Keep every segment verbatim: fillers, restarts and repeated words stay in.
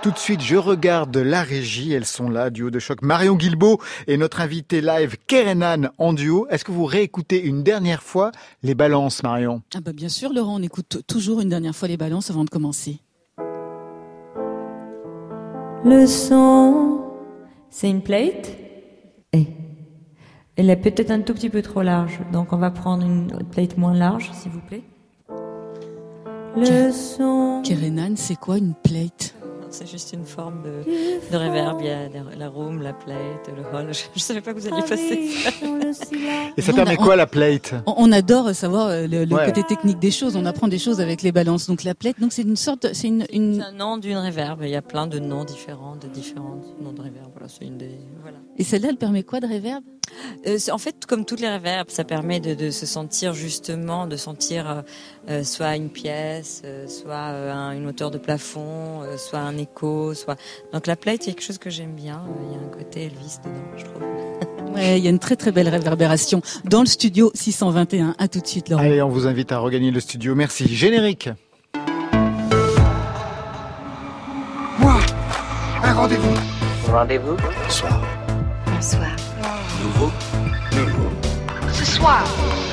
Tout de suite, je regarde la régie. Elles sont là, duo de choc. Marion Guilbault et notre invité live, Kerenan, en duo. Est-ce que vous réécoutez une dernière fois les balances, Marion ? Ah bah bien sûr, Laurent, on écoute toujours une dernière fois les balances avant de commencer. Le son, c'est une plate. Et elle est peut-être un tout petit peu trop large, donc on va prendre une plate moins large, s'il vous plaît. Le son. Kerenan, c'est quoi une plate ? C'est juste une forme de, de reverb. Il y a la room, la plate, le hall. Je ne savais pas que vous alliez passer ça. Et ça Non, permet on, quoi, la plate ? on, on adore savoir le, le Ouais. côté technique des choses. On apprend des choses avec les balances. Donc la plate, donc c'est une sorte, c'est une, une... C'est un nom d'une reverb. Il y a plein de noms différents, de différents noms de reverb. Voilà, c'est une des. Voilà. Et celle-là, elle permet quoi de reverb ? Euh, en fait, comme toutes les reverbs, ça permet de, de se sentir justement, de sentir euh, soit une pièce, euh, soit euh, un, une hauteur de plafond, euh, soit un écho, soit. Donc la plate, il y a quelque chose que j'aime bien. Il y a un côté Elvis dedans, je trouve. Ouais, il y a une très très belle réverbération dans le studio six cent vingt et un. À tout de suite, Laurent. Allez, on vous invite à regagner le studio. Merci. Générique. Moi, un rendez-vous. Rendez-vous Bonsoir. Bonsoir. Nouveau. Nouveau. Ce soir.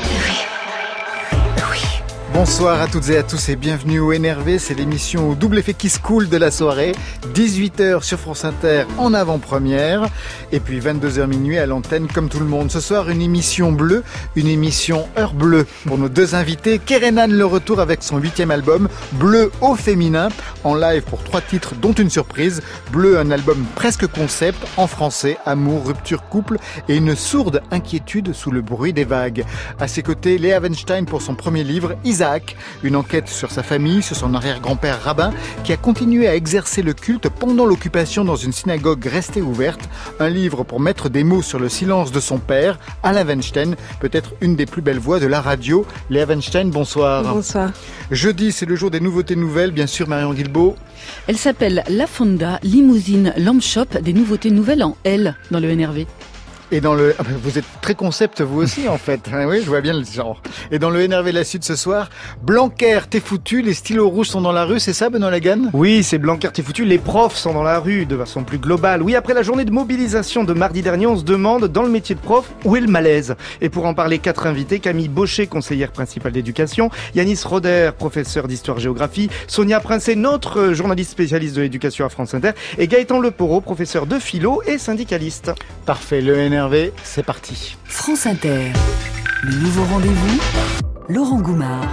Bonsoir à toutes et à tous et bienvenue au Énervé, c'est l'émission au double effet qui se coule de la soirée, dix-huit heures sur France Inter en avant-première et puis vingt-deux heures minuit à l'antenne comme tout le monde. Ce soir une émission bleue, une émission heure bleue pour nos deux invités. Kerenan le retour avec son huitième album, Bleu au féminin, en live pour trois titres dont une surprise. Bleu, un album presque concept en français, amour, rupture, couple et une sourde inquiétude sous le bruit des vagues. À ses côtés, Léa Weinstein pour son premier livre, Isaac, une enquête sur sa famille, sur son arrière-grand-père rabbin, qui a continué à exercer le culte pendant l'occupation dans une synagogue restée ouverte. Un livre pour mettre des mots sur le silence de son père, Alain Weinstein, peut-être une des plus belles voix de la radio. Léa Weinstein, bonsoir. Bonsoir. Jeudi, c'est le jour des nouveautés nouvelles, bien sûr, Marion Guilbault. Elle s'appelle La Fonda Limousine Lamp Shop, des nouveautés nouvelles en L dans le N R V. Et dans le, vous êtes très concept vous aussi en fait. Oui, je vois bien le genre. Et dans le N R V La Sud ce soir, Blanquer, t'es foutu, les stylos rouges sont dans la rue, c'est ça Benoît Lagan ? Oui, c'est Blanquer, t'es foutu, les profs sont dans la rue de façon plus globale. Oui, après la journée de mobilisation de mardi dernier, on se demande dans le métier de prof où est le malaise. Et pour en parler, quatre invités, Camille Baucher, conseillère principale d'éducation, Yanis Roder, professeur d'histoire-géographie, Sonia Princet, notre journaliste spécialiste de l'éducation à France Inter, et Gaëtan Leporo, professeur de philo et syndicaliste. Parfait, le N R V, c'est parti. France Inter, le nouveau rendez-vous, Laurent Goumard.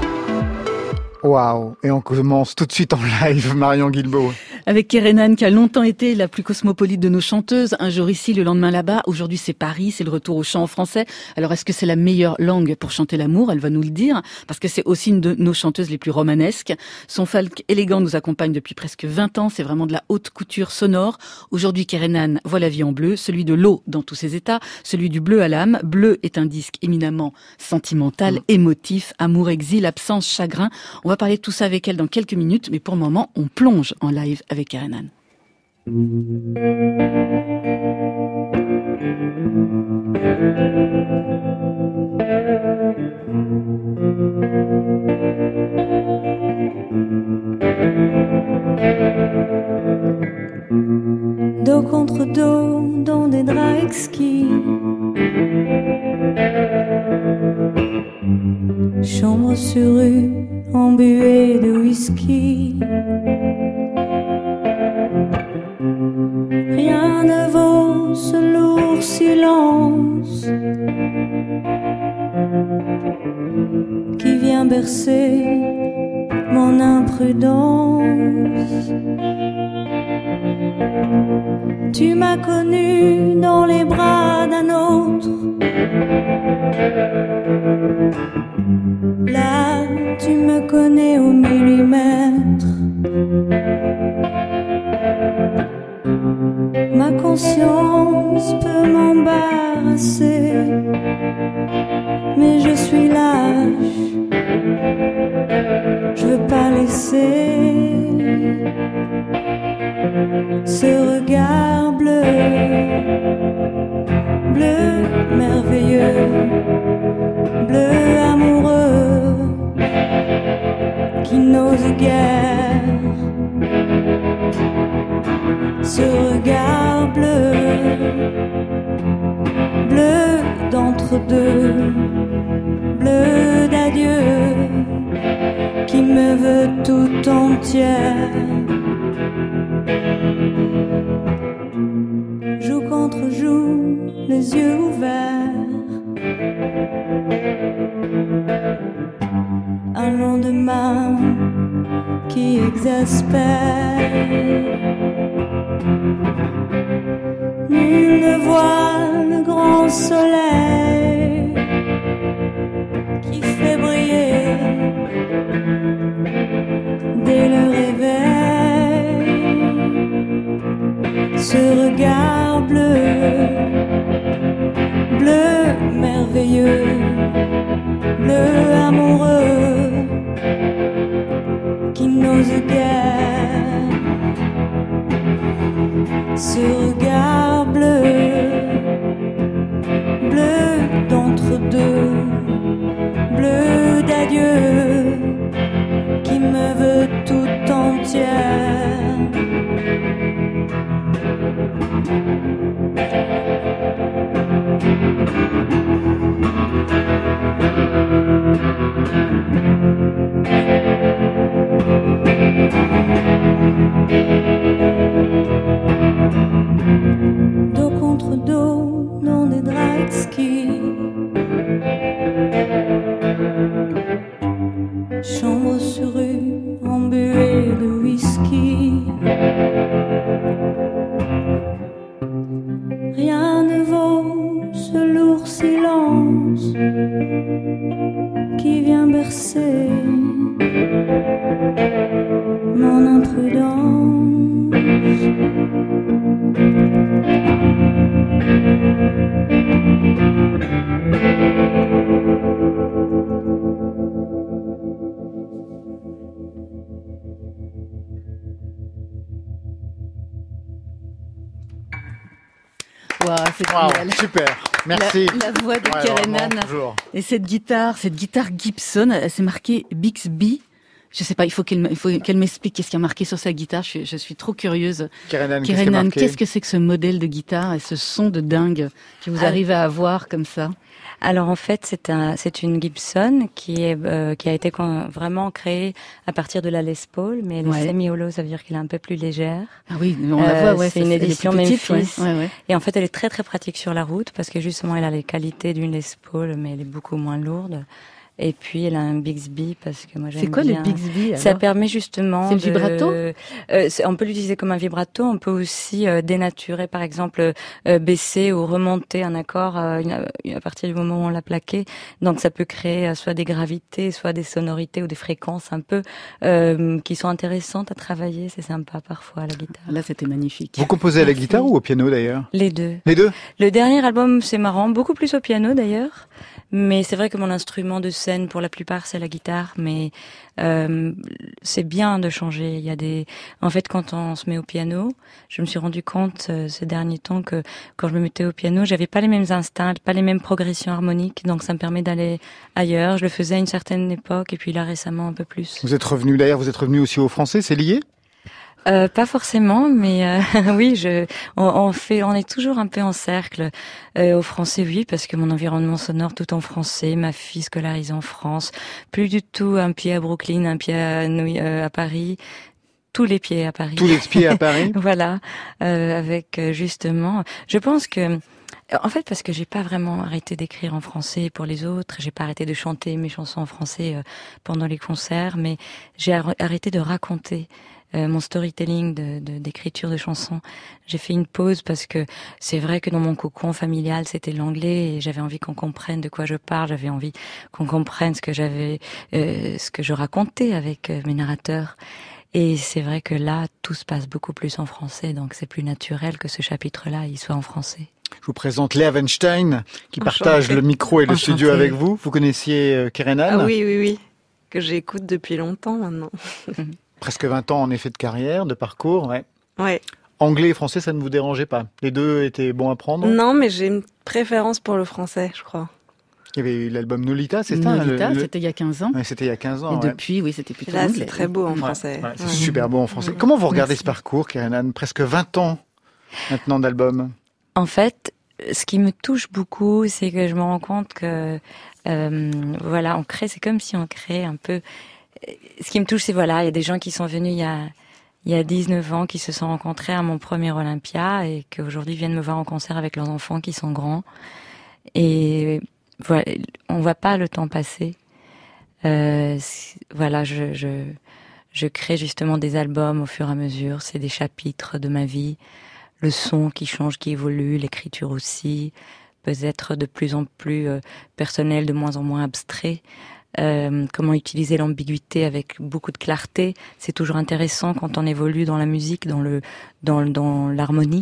Waouh, et on commence tout de suite en live, Marion Guilbault. Avec Kerenan qui a longtemps été la plus cosmopolite de nos chanteuses, un jour ici, le lendemain là-bas. Aujourd'hui c'est Paris, c'est le retour au chant en français. Alors est-ce que c'est la meilleure langue pour chanter l'amour ? Elle va nous le dire, parce que c'est aussi une de nos chanteuses les plus romanesques. Son folk élégant nous accompagne depuis presque vingt ans, c'est vraiment de la haute couture sonore. Aujourd'hui Kerenan voit la vie en bleu, celui de l'eau dans tous ses états, celui du bleu à l'âme. Bleu est un disque éminemment sentimental, mmh. émotif, amour, exil, absence, chagrin. On va parler de tout ça avec elle dans quelques minutes, mais pour le moment, on plonge en live avec Kerenan. Dos contre dos, dans des draps exquis. Chambre sur rue, embuée de whisky. Rien ne vaut ce lourd silence qui vient bercer mon imprudence. Tu m'as connu dans les bras d'un autre. Là, tu me connais au millimètre. Ma conscience peut m'embarrasser, mais je suis lâche. Je veux pas laisser ce regard bleu, bleu merveilleux, bleu amoureux, qui n'ose guère ce regard bleu, bleu d'entre-deux, bleu d'adieu, qui me veut tout entière. Joue contre joue, les yeux ouverts, un lendemain qui exaspère. Nul ne voit le grand soleil qui fait briller dès le réveil ce regard bleu, bleu merveilleux, bleu amoureux qui n'ose guère. Ce regard bleu, bleu d'entre-deux, bleu d'adieu, qui me veut tout entière. Dos contre dos dans des draps ski, chambre sur rue embuée de whisky. Rien ne vaut ce lourd silence qui vient bercer mon imprudence. Wow, c'est Wow, génial. super, merci. La, la voix de Ouais, Kerenan. vraiment, toujours. Et cette guitare, cette guitare Gibson, c'est marqué Bixby. Je sais pas, il faut qu'elle, il faut qu'elle m'explique qu'est-ce qui a marqué sur sa guitare. Je suis, je suis trop curieuse. Kerenan, qu'est-ce qui est Kerenan, marqué qu'est-ce que c'est que ce modèle de guitare et ce son de dingue que vous Ah. arrivez à avoir comme ça? Alors en fait, c'est un, c'est une Gibson qui est euh, qui a été con- vraiment créée à partir de la Les Paul, mais elle est Ouais. semi-hollow, ça veut dire qu'elle est un peu plus légère. Ah oui, on la Euh, voit, ouais. c'est ça, une elle est édition plus petite, Memphis. ouais, ouais, ouais. Et en fait, elle est très très pratique sur la route parce que justement, elle a les qualités d'une Les Paul, mais elle est beaucoup moins lourde. Et puis, elle a un Bixby parce que moi j'aime C'est quoi bien. le Bixby Ça alors permet justement C'est le de- vibrato euh, c'est- On peut l'utiliser comme un vibrato, on peut aussi euh, dénaturer, par exemple, euh, baisser ou remonter un accord euh, une- à partir du moment où on l'a plaqué. Donc ça peut créer euh, soit des gravités, soit des sonorités ou des fréquences un peu euh, qui sont intéressantes à travailler. C'est sympa parfois à la guitare. Là, c'était magnifique. Vous composez à la Merci. guitare ou au piano d'ailleurs? Les deux. Les deux? Le dernier album, c'est marrant, beaucoup plus au piano d'ailleurs. Mais c'est vrai que mon instrument de scène, pour la plupart, c'est la guitare. Mais euh, c'est bien de changer. Il y a des, en fait, quand on se met au piano, je me suis rendu compte euh, ces derniers temps que quand je me mettais au piano, j'avais pas les mêmes instincts, pas les mêmes progressions harmoniques. Donc ça me permet d'aller ailleurs. Je le faisais à une certaine époque, et puis là récemment un peu plus. Vous êtes revenu d'ailleurs, vous êtes revenu aussi au français, c'est lié? Euh, pas forcément, mais euh, oui, je, on, on fait, on est toujours un peu en cercle. Euh, au français, oui, parce que mon environnement sonore tout en français, ma fille scolarisée en France, plus du tout un pied à Brooklyn, un pied à, New- euh, à Paris, tous les pieds à Paris. Tous les pieds à Paris? Voilà, euh, avec euh, justement, je pense que. En fait, parce que j'ai pas vraiment arrêté d'écrire en français pour les autres, j'ai pas arrêté de chanter mes chansons en français euh, pendant les concerts, mais j'ai ar- arrêté de raconter euh, mon storytelling de, de, d'écriture de chansons. J'ai fait une pause parce que c'est vrai que dans mon cocon familial, c'était l'anglais et j'avais envie qu'on comprenne de quoi je parle, j'avais envie qu'on comprenne ce que j'avais, euh, ce que je racontais avec euh, mes narrateurs. Et c'est vrai que là, tout se passe beaucoup plus en français, donc c'est plus naturel que ce chapitre-là, il soit en français. Je vous présente Léa Weinstein, qui Enchantée. partage le micro et le Enchantée. studio avec vous. Vous connaissiez euh, Kerenan? Ah oui, oui, oui. Que j'écoute depuis longtemps maintenant. Presque vingt ans en effet de carrière, de parcours, ouais. Ouais. Anglais et français, ça ne vous dérangeait pas? Les deux étaient bons à prendre? Non, mais j'ai une préférence pour le français, je crois. Il y avait eu l'album Nolita, c'est ça? Nolita, le- le- c'était il y a quinze ans. Ouais, c'était il y a quinze ans. Et ouais. depuis, oui, c'était plutôt Là, anglais. c'est très beau en Ouais, français. ouais, c'est Ouais. super beau en français. Comment vous regardez Merci. ce parcours, Kerenan? Presque vingt ans maintenant d'albums? En fait, ce qui me touche beaucoup, c'est que je me rends compte que, euh, voilà, on crée, c'est comme si on crée un peu... Ce qui me touche, c'est voilà, il y a des gens qui sont venus il y a, il y a dix-neuf ans, qui se sont rencontrés à mon premier Olympia et qui aujourd'hui viennent me voir en concert avec leurs enfants qui sont grands. Et voilà, on voit pas le temps passer. Euh, voilà, je, je, je crée justement des albums au fur et à mesure. C'est des chapitres de ma vie. Le son qui change, qui évolue, l'écriture aussi, peut-être de plus en plus euh, personnel, de moins en moins abstrait. Euh, comment utiliser l'ambiguïté avec beaucoup de clarté, c'est toujours intéressant quand on évolue dans la musique, dans le dans dans l'harmonie.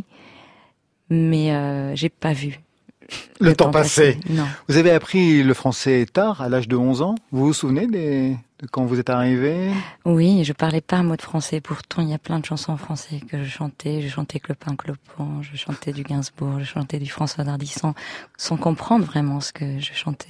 Mais euh, j'ai pas vu le, le temps, temps passé. passé. Non. Vous avez appris le français tard, à l'âge de onze ans. Vous vous souvenez des de quand vous êtes arrivé? Oui, je parlais pas un mot de français. Pourtant, il y a plein de chansons en français que je chantais. Je chantais Clopin Clopin, je chantais du Gainsbourg, je chantais du François Hardy sans, sans comprendre vraiment ce que je chantais.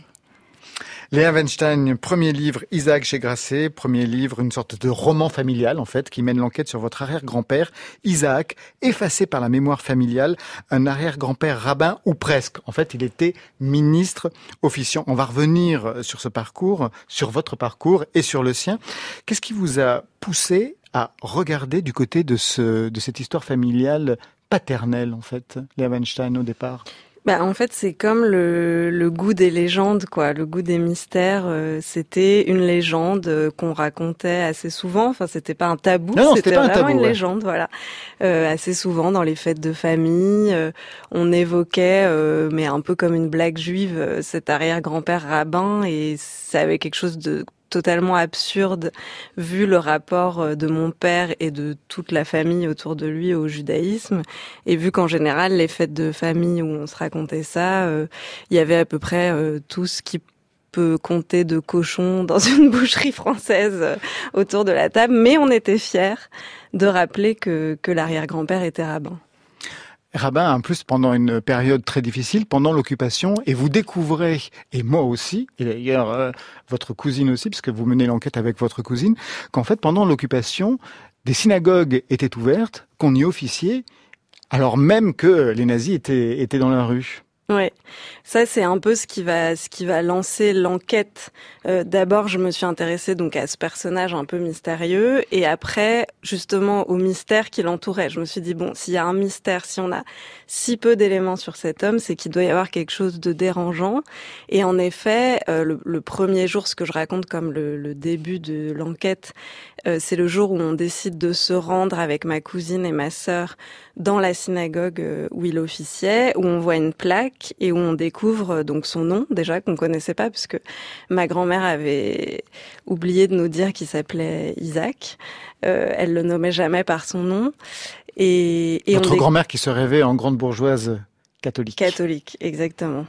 Léa Weinstein, premier livre, Isaac chez Grasset, premier livre, une sorte de roman familial en fait, qui mène l'enquête sur votre arrière-grand-père, Isaac, effacé par la mémoire familiale, un arrière-grand-père rabbin ou presque. En fait, il était ministre officiant. On va revenir sur ce parcours, sur votre parcours et sur le sien. Qu'est-ce qui vous a poussé à regarder du côté de ce, de cette histoire familiale paternelle en fait, Léa Weinstein au départ? Bah, en fait, c'est comme le, le goût des légendes, quoi. Le goût des mystères, euh, c'était une légende euh, qu'on racontait assez souvent. Enfin, c'était pas un tabou, non, non, c'était, c'était pas vraiment un tabou, une ouais. légende, voilà. Euh, assez souvent dans les fêtes de famille, euh, on évoquait, euh, mais un peu comme une blague juive, euh, cet arrière-grand-père rabbin, et ça avait quelque chose de totalement absurde vu le rapport de mon père et de toute la famille autour de lui au judaïsme, et vu qu'en général les fêtes de famille où on se racontait ça, euh, il y avait à peu près euh, tout ce qui peut compter de cochon dans une boucherie française euh, autour de la table, mais on était fiers de rappeler que, que l'arrière-grand-père était rabbin. Rabbin, en plus, pendant une période très difficile, pendant l'occupation, et vous découvrez, et moi aussi, et d'ailleurs euh, votre cousine aussi, puisque vous menez l'enquête avec votre cousine, qu'en fait, pendant l'occupation, des synagogues étaient ouvertes, qu'on y officiait, alors même que les nazis étaient, étaient dans la rue. Ouais, ça c'est un peu ce qui va ce qui va lancer l'enquête. Euh, d'abord, je me suis intéressée donc à ce personnage un peu mystérieux, et après justement au mystère qui l'entourait. Je me suis dit bon, s'il y a un mystère, si on a si peu d'éléments sur cet homme, c'est qu'il doit y avoir quelque chose de dérangeant. Et en effet, euh, le, le premier jour, ce que je raconte comme le, le début de l'enquête, euh, c'est le jour où on décide de se rendre avec ma cousine et ma sœur dans la synagogue où il officiait, où on voit une plaque et où on découvre donc son nom, déjà qu'on connaissait pas, puisque ma grand-mère avait oublié de nous dire qu'il s'appelait Isaac. Euh, elle le nommait jamais par son nom. Et, et Votre on déc... grand-mère qui se rêvait en grande bourgeoise catholique. Catholique, exactement.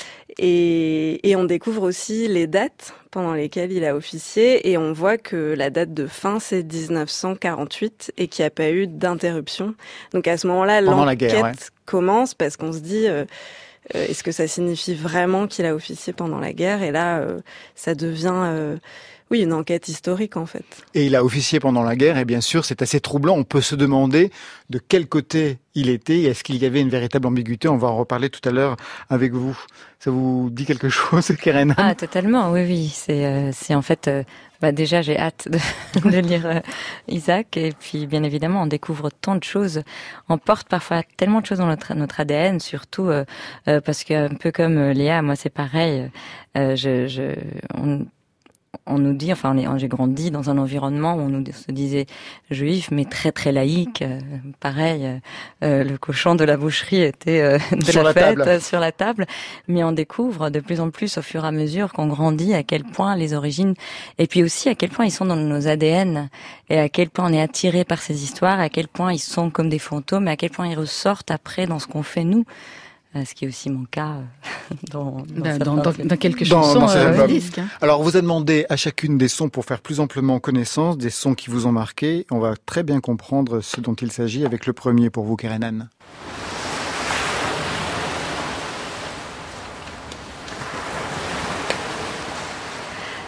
Et, et on découvre aussi les dates pendant lesquelles il a officié, et on voit que la date de fin c'est dix-neuf cent quarante-huit et qu'il n'y a pas eu d'interruption. Donc à ce moment-là, pendant l'enquête la guerre, ouais. commence parce qu'on se dit euh, euh, est-ce que ça signifie vraiment qu'il a officié pendant la guerre? Et là, euh, ça devient euh, oui une enquête historique en fait. Et il a officié pendant la guerre, et bien sûr c'est assez troublant. On peut se demander de quel côté il était, est-ce qu'il y avait une véritable ambiguïté? On va en reparler tout à l'heure avec vous. Ça vous dit quelque chose, Keren? Ah, totalement, oui, oui. C'est, euh, c'est en fait, euh, bah déjà, j'ai hâte de, de lire euh, Isaac. Et puis, bien évidemment, on découvre tant de choses. On porte parfois tellement de choses dans notre, notre A D N, surtout euh, euh, parce que, un peu comme euh, Léa, moi, c'est pareil. Euh, je, je, on, on nous dit, enfin, on est, j'ai grandi dans un environnement où on nous se disait juif, mais très très laïque. Euh, pareil, euh, le cochon de la boucherie était euh, de sur la, la fête table. sur la table. Mais on découvre de plus en plus au fur et à mesure qu'on grandit à quel point les origines, et puis aussi à quel point ils sont dans nos A D N, et à quel point on est attiré par ces histoires, à quel point ils sont comme des fantômes, et à quel point ils ressortent après dans ce qu'on fait nous. Ce qui est aussi mon cas dans, dans, ben, dans, dans, dans quelques dans, chansons dans euh, disques. Hein. Alors, on vous a demandé à chacune des sons pour faire plus amplement connaissance, des sons qui vous ont marqué. On va très bien comprendre ce dont il s'agit avec le premier pour vous, Kerenan.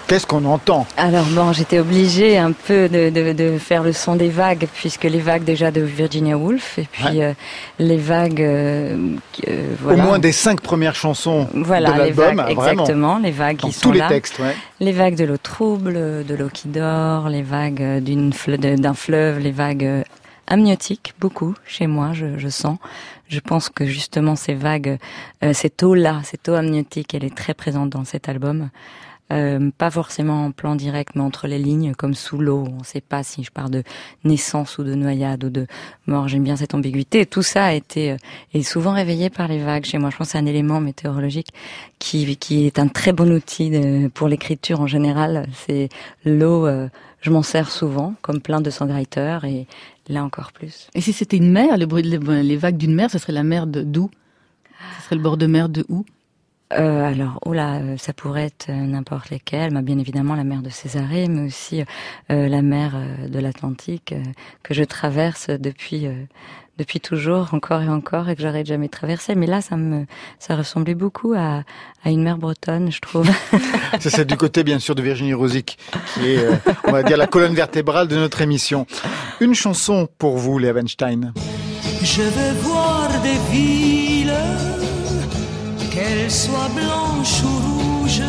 Qu'est-ce qu'on entend? Alors bon, j'étais obligée un peu de, de, de faire le son des vagues, puisque les vagues déjà de Virginia Woolf, et puis ouais. euh, les vagues... Euh, euh, voilà. Au moins des cinq premières chansons voilà, de l'album, les vagues, vraiment. Exactement, les vagues Dans qui tous sont les là. textes, ouais. Les vagues de l'eau trouble, de l'eau qui dort, les vagues d'une fle- d'un fleuve, les vagues amniotiques, beaucoup, chez moi, je, je sens. Je pense que justement ces vagues, euh, cette eau-là, cette eau amniotique, elle est très présente dans cet album. Euh, pas forcément en plan direct, mais entre les lignes, comme sous l'eau. On ne sait pas si je parle de naissance ou de noyade ou de mort. J'aime bien cette ambiguïté. Et tout ça a été euh, est souvent réveillé par les vagues chez moi. Je pense que c'est un élément météorologique qui qui est un très bon outil de, pour l'écriture en général. C'est l'eau. Euh, je m'en sers souvent, comme plein de songwriters, et là encore plus. Et si c'était une mer, le bruit, les, les vagues d'une mer, ce serait la mer de d'où? Ce serait le bord de mer de où? Euh, alors, oh là, ça pourrait être n'importe lesquelles. Bah, bien évidemment, la mer de Césarée, mais aussi euh, la mer euh, de l'Atlantique euh, que je traverse depuis euh, depuis toujours, encore et encore, et que j'aurais jamais traversé. Mais là, ça me ça ressemblait beaucoup à à une mer bretonne, je trouve. Ça, c'est du côté, bien sûr, de Virginie Rosic, qui est, euh, on va dire, la colonne vertébrale de notre émission. Une chanson pour vous, Léa Weinstein. Je veux voir des villes, qu'elles soient blanches ou rouges,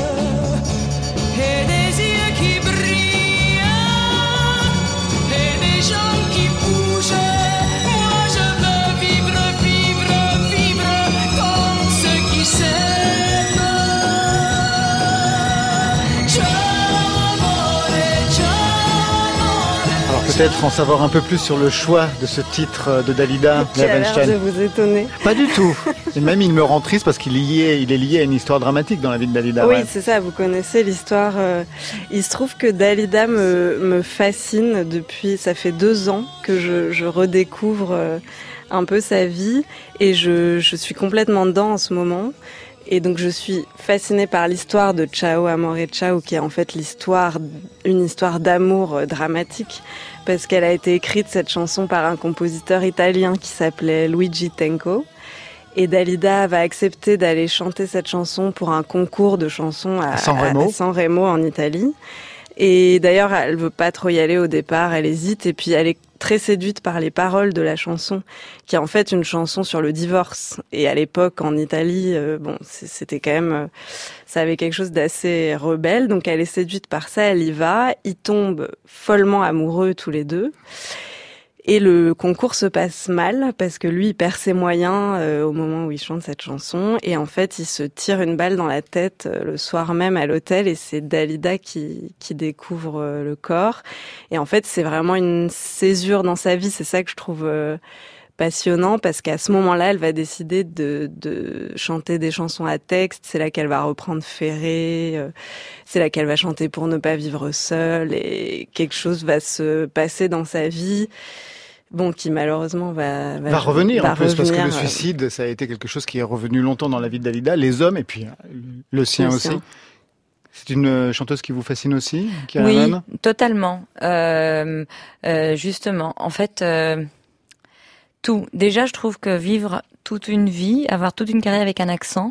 et des yeux qui brillent, et des gens qui bougent. Moi je veux vivre, vivre, vivre comme ceux qui s'aiment. Alors peut-être en savoir un peu plus sur le choix de ce titre de Dalida, Qui a l'air de vous étonner. Pas du tout. Et même il me rend triste parce qu'il est lié, il est lié à une histoire dramatique dans la vie de Dalida. Oui, ouais. c'est ça, vous connaissez l'histoire. Euh, il se trouve que Dalida me, me fascine depuis, ça fait deux ans que je, je redécouvre euh, un peu sa vie et je, je suis complètement dedans en ce moment. Et donc je suis fascinée par l'histoire de Ciao Amore Ciao, qui est en fait l'histoire, une histoire d'amour dramatique, parce qu'elle a été écrite, cette chanson, par un compositeur italien qui s'appelait Luigi Tenco. Et Dalida va accepter d'aller chanter cette chanson pour un concours de chansons à, à San Remo. à San Remo en Italie. Et d'ailleurs, elle veut pas trop y aller au départ, elle hésite, et puis elle est très séduite par les paroles de la chanson, qui est en fait une chanson sur le divorce. Et à l'époque, en Italie, euh, bon, c'était quand même, euh, ça avait quelque chose d'assez rebelle. Donc elle est séduite par ça, elle y va, ils tombent follement amoureux tous les deux. Et le concours se passe mal parce que lui, il perd ses moyens euh, au moment où il chante cette chanson. Et en fait, il se tire une balle dans la tête euh, le soir même à l'hôtel. Et c'est Dalida qui, qui découvre euh, le corps. Et en fait, c'est vraiment une césure dans sa vie. C'est ça que je trouve euh, passionnant, parce qu'à ce moment-là, elle va décider de, de chanter des chansons à texte. C'est là qu'elle va reprendre Ferré. Euh, c'est là qu'elle va chanter Pour ne pas vivre seule. Et quelque chose va se passer dans sa vie. Bon, qui malheureusement va, va, va revenir va en plus, revenir, parce que le suicide, ça a été quelque chose qui est revenu longtemps dans la vie de Dalida, les hommes et puis le sien le aussi. Sien. C'est une chanteuse qui vous fascine aussi, qui Oui, totalement. Euh, euh, justement, en fait, euh, tout. Déjà, je trouve que vivre toute une vie, avoir toute une carrière avec un accent,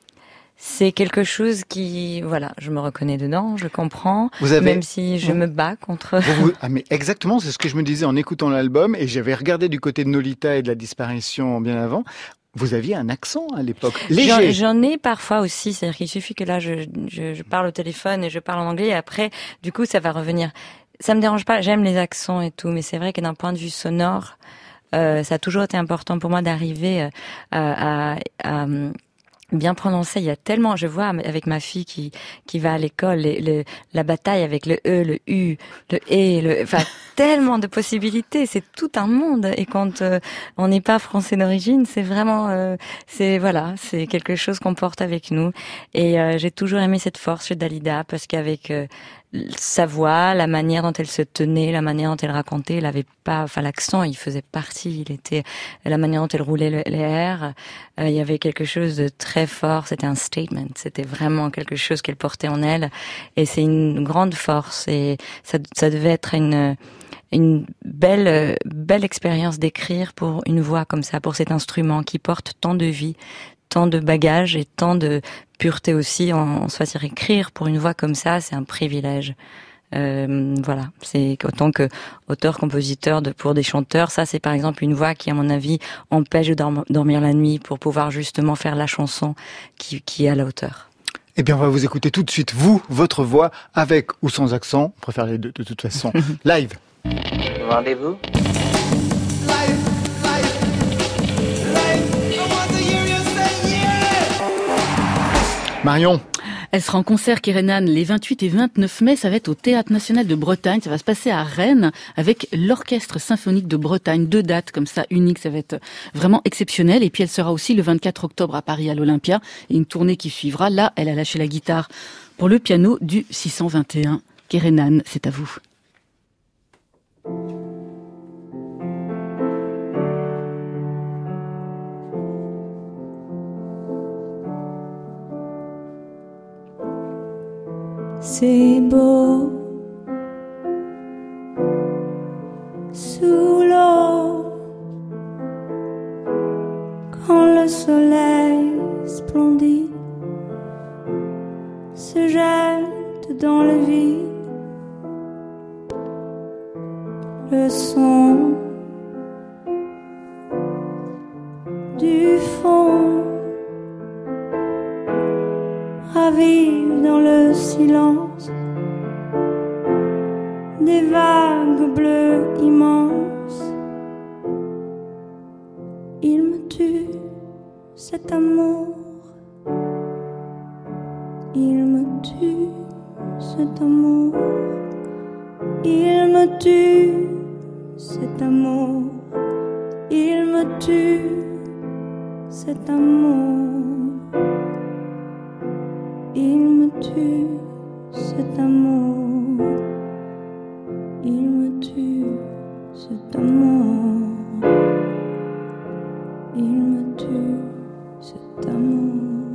c'est quelque chose qui, voilà, je me reconnais dedans, je comprends, vous avez... même si je me bats contre... Vous, vous... Ah mais exactement, c'est ce que je me disais en écoutant l'album, et j'avais regardé du côté de Nolita et de la disparition bien avant. Vous aviez un accent à l'époque, léger. J'en, j'en ai parfois aussi, c'est-à-dire qu'il suffit que là, je, je, je parle au téléphone et je parle en anglais, et après, du coup, ça va revenir. Ça me dérange pas, j'aime les accents et tout, mais c'est vrai que d'un point de vue sonore, euh, ça a toujours été important pour moi d'arriver à... à, à, à bien prononcé. Il y a tellement, je vois avec ma fille qui qui va à l'école, les, les, la bataille avec le e, le u, le et, le, enfin tellement de possibilités. C'est tout un monde. Et quand euh, on n'est pas français d'origine, c'est vraiment, euh, c'est voilà, c'est quelque chose qu'on porte avec nous. Et euh, j'ai toujours aimé cette force chez Dalida, parce qu'avec euh, sa voix, la manière dont elle se tenait, la manière dont elle racontait, elle avait pas, enfin l'accent, il faisait partie, il était, la manière dont elle roulait le, les airs, euh, il y avait quelque chose de très fort, c'était un statement, c'était vraiment quelque chose qu'elle portait en elle, et c'est une grande force, et ça, ça devait être une, une belle, belle expérience d'écrire pour une voix comme ça, pour cet instrument qui porte tant de vie, tant de bagages et tant de pureté aussi en, en soi. C'est écrire pour une voix comme ça, c'est un privilège. Euh, voilà, c'est autant que auteur, compositeur de, pour des chanteurs, ça c'est par exemple une voix qui à mon avis empêche de dorm- dormir la nuit pour pouvoir justement faire la chanson qui, qui est à la hauteur. Eh bien, on va vous écouter tout de suite, vous, votre voix, avec ou sans accent, on préfère les deux de toute façon, live. Rendez-vous. Marion. Elle sera en concert, Kerenan, les vingt-huit et vingt-neuf mai. Ça va être au Théâtre National de Bretagne. Ça va se passer à Rennes avec l'Orchestre Symphonique de Bretagne. Deux dates comme ça, uniques. Ça va être vraiment exceptionnel. Et puis elle sera aussi le vingt-quatre octobre à Paris à l'Olympia. Et une tournée qui suivra. Là, elle a lâché la guitare pour le piano du six cent vingt et un. Kerenan, c'est à vous. C'est beau sous l'eau quand le soleil splendide se jette dans le vide. Le son du fond ravive dans le silence des vagues bleues immenses. Il me tue, cet amour. Il me tue, cet amour. Il me tue, cet amour. Il me tue, cet amour. Il me tue, cet amour. Il me tue, cet amour. Il me tue, cet amour.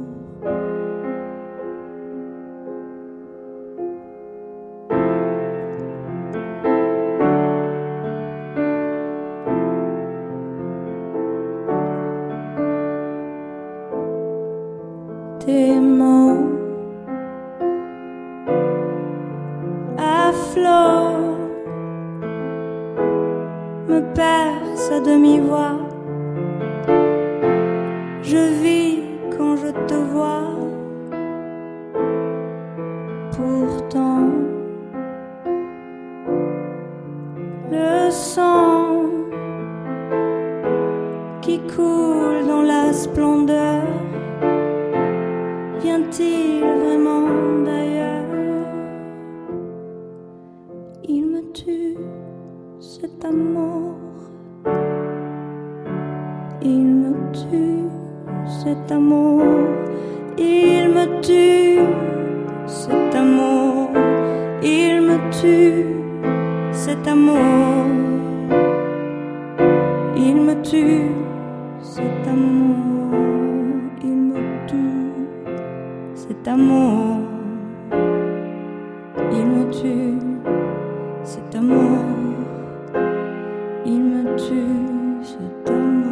Tes mots à flot me percent à demi-voix. Je vis quand je te vois. Pourtant, le sang qui coule dans la splendeur vient-il vraiment d'ailleurs? Il me tue, cet amour. Il me tue, cet amour. Il me tue, cet amour. Il me tue, cet amour. Il me tue, cet amour. Il me tue, cet amour. Il me tue, cet amour. Il me tue, cet amour.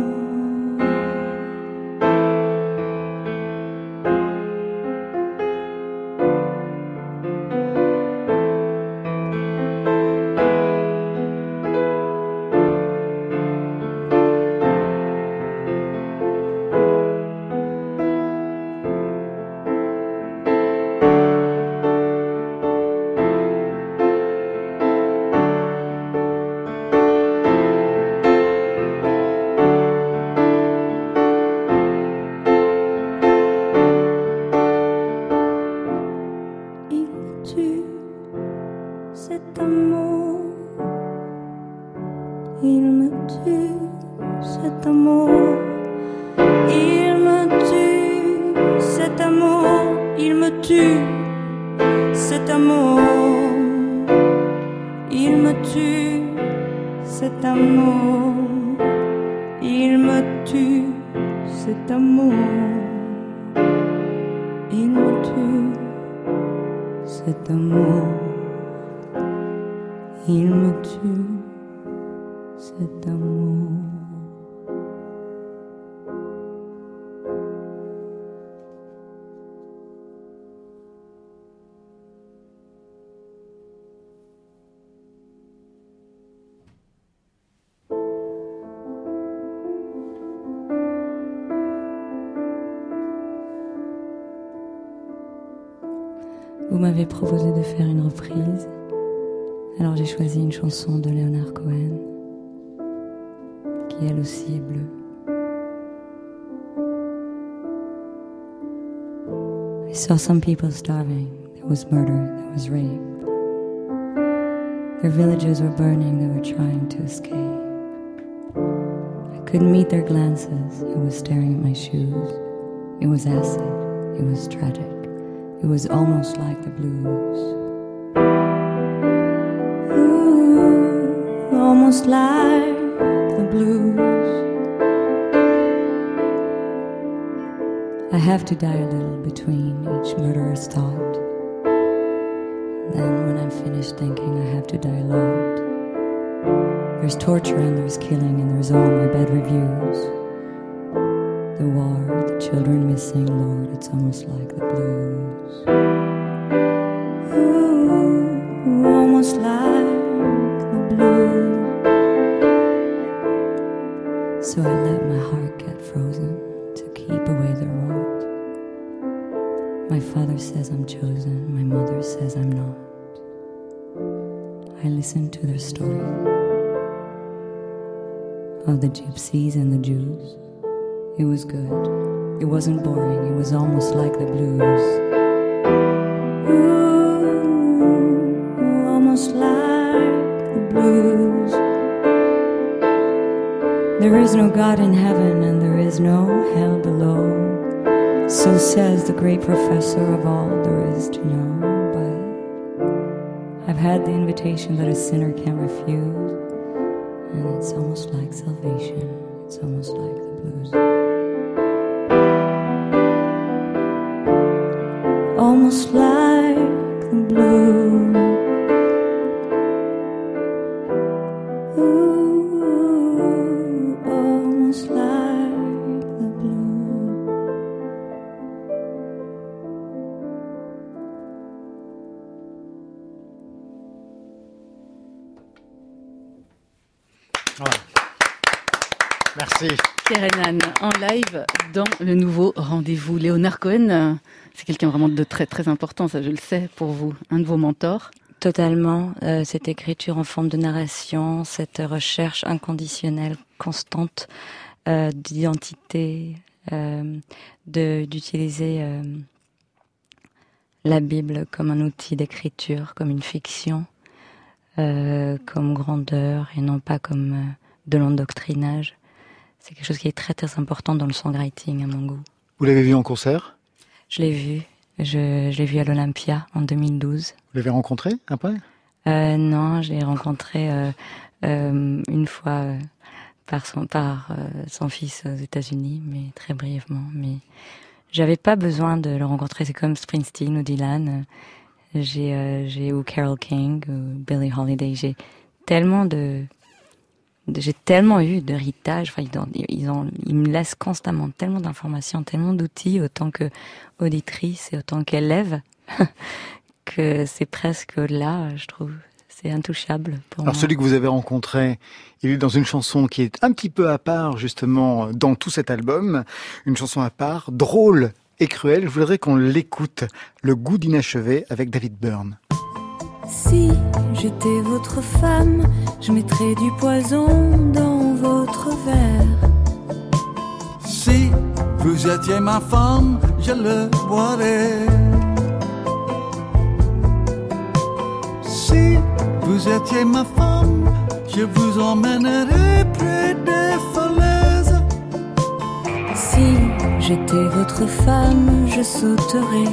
Cet amour, il me tue, cet amour, il me tue, cet amour, il me tue, cet amour, il me tue, cet amour, il me tue, cet amour, il me tue, cet amour. Il me tue, cet amour. m'avez proposé de faire une reprise. Alors j'ai choisi une chanson de Leonard Cohen, qui elle aussi est bleue. I saw some people starving. There was murder, there was rape. Their villages were burning, they were trying to escape. I couldn't meet their glances, I was staring at my shoes. It was acid, it was tragic. It was almost like the blues. Ooh, almost like the blues. I have to die a little between each murderer's thought. Then when I'm finished thinking, I have to die a lot. There's torture and there's killing and there's all my bad reviews. The war, the children missing, Lord, it's almost like the blues. Ooh, almost like the blues. So I let my heart get frozen to keep away the rot. My father says I'm chosen, my mother says I'm not. I listen to their story of the gypsies and the Jews. It was good. It wasn't boring. It was almost like the blues. Ooh, almost like the blues. There is no God in heaven and there is no hell below. So says the great professor of all there is to know. But I've had the invitation that a sinner can't refuse. And it's almost like salvation. It's almost like the blues. Almost like the blues. Ooh, almost like the blues. Voilà. Merci. Pierre Hénane, en live dans le nouveau rendez-vous. Leonard Cohen, c'est quelqu'un vraiment de très très important, ça je le sais pour vous, un de vos mentors. Totalement, euh, cette écriture en forme de narration, cette recherche inconditionnelle, constante euh, d'identité, euh, de, d'utiliser euh, la Bible comme un outil d'écriture, comme une fiction, euh, comme grandeur et non pas comme euh, de l'endoctrinage. C'est quelque chose qui est très très important dans le songwriting à mon goût. Vous l'avez vu en concert ? Je l'ai vu. Je, je l'ai vu à l'Olympia en deux mille douze. Vous l'avez rencontré après ? euh, Non, je l'ai rencontré euh, euh, une fois euh, par, son, par euh, son fils aux États-Unis, mais très brièvement. Mais j'avais pas besoin de le rencontrer. C'est comme Springsteen ou Dylan. J'ai, euh, j'ai ou Carole King ou Billie Holiday. J'ai tellement de J'ai tellement eu d'héritage, enfin, ils, ont, ils, ont, ils me laissent constamment tellement d'informations, tellement d'outils, autant que auditrice et autant qu'élève, que c'est presque au-delà, je trouve. C'est intouchable pour Alors moi. Celui que vous avez rencontré, il est dans une chanson qui est un petit peu à part, justement, dans tout cet album. Une chanson à part, drôle et cruelle. Je voudrais qu'on l'écoute, Le goût d'inachevé, avec David Byrne. Si j'étais votre femme, je mettrais du poison dans votre verre. Si vous étiez ma femme, je le boirais. Si vous étiez ma femme, je vous emmènerais près des falaises. Si j'étais votre femme, je sauterais.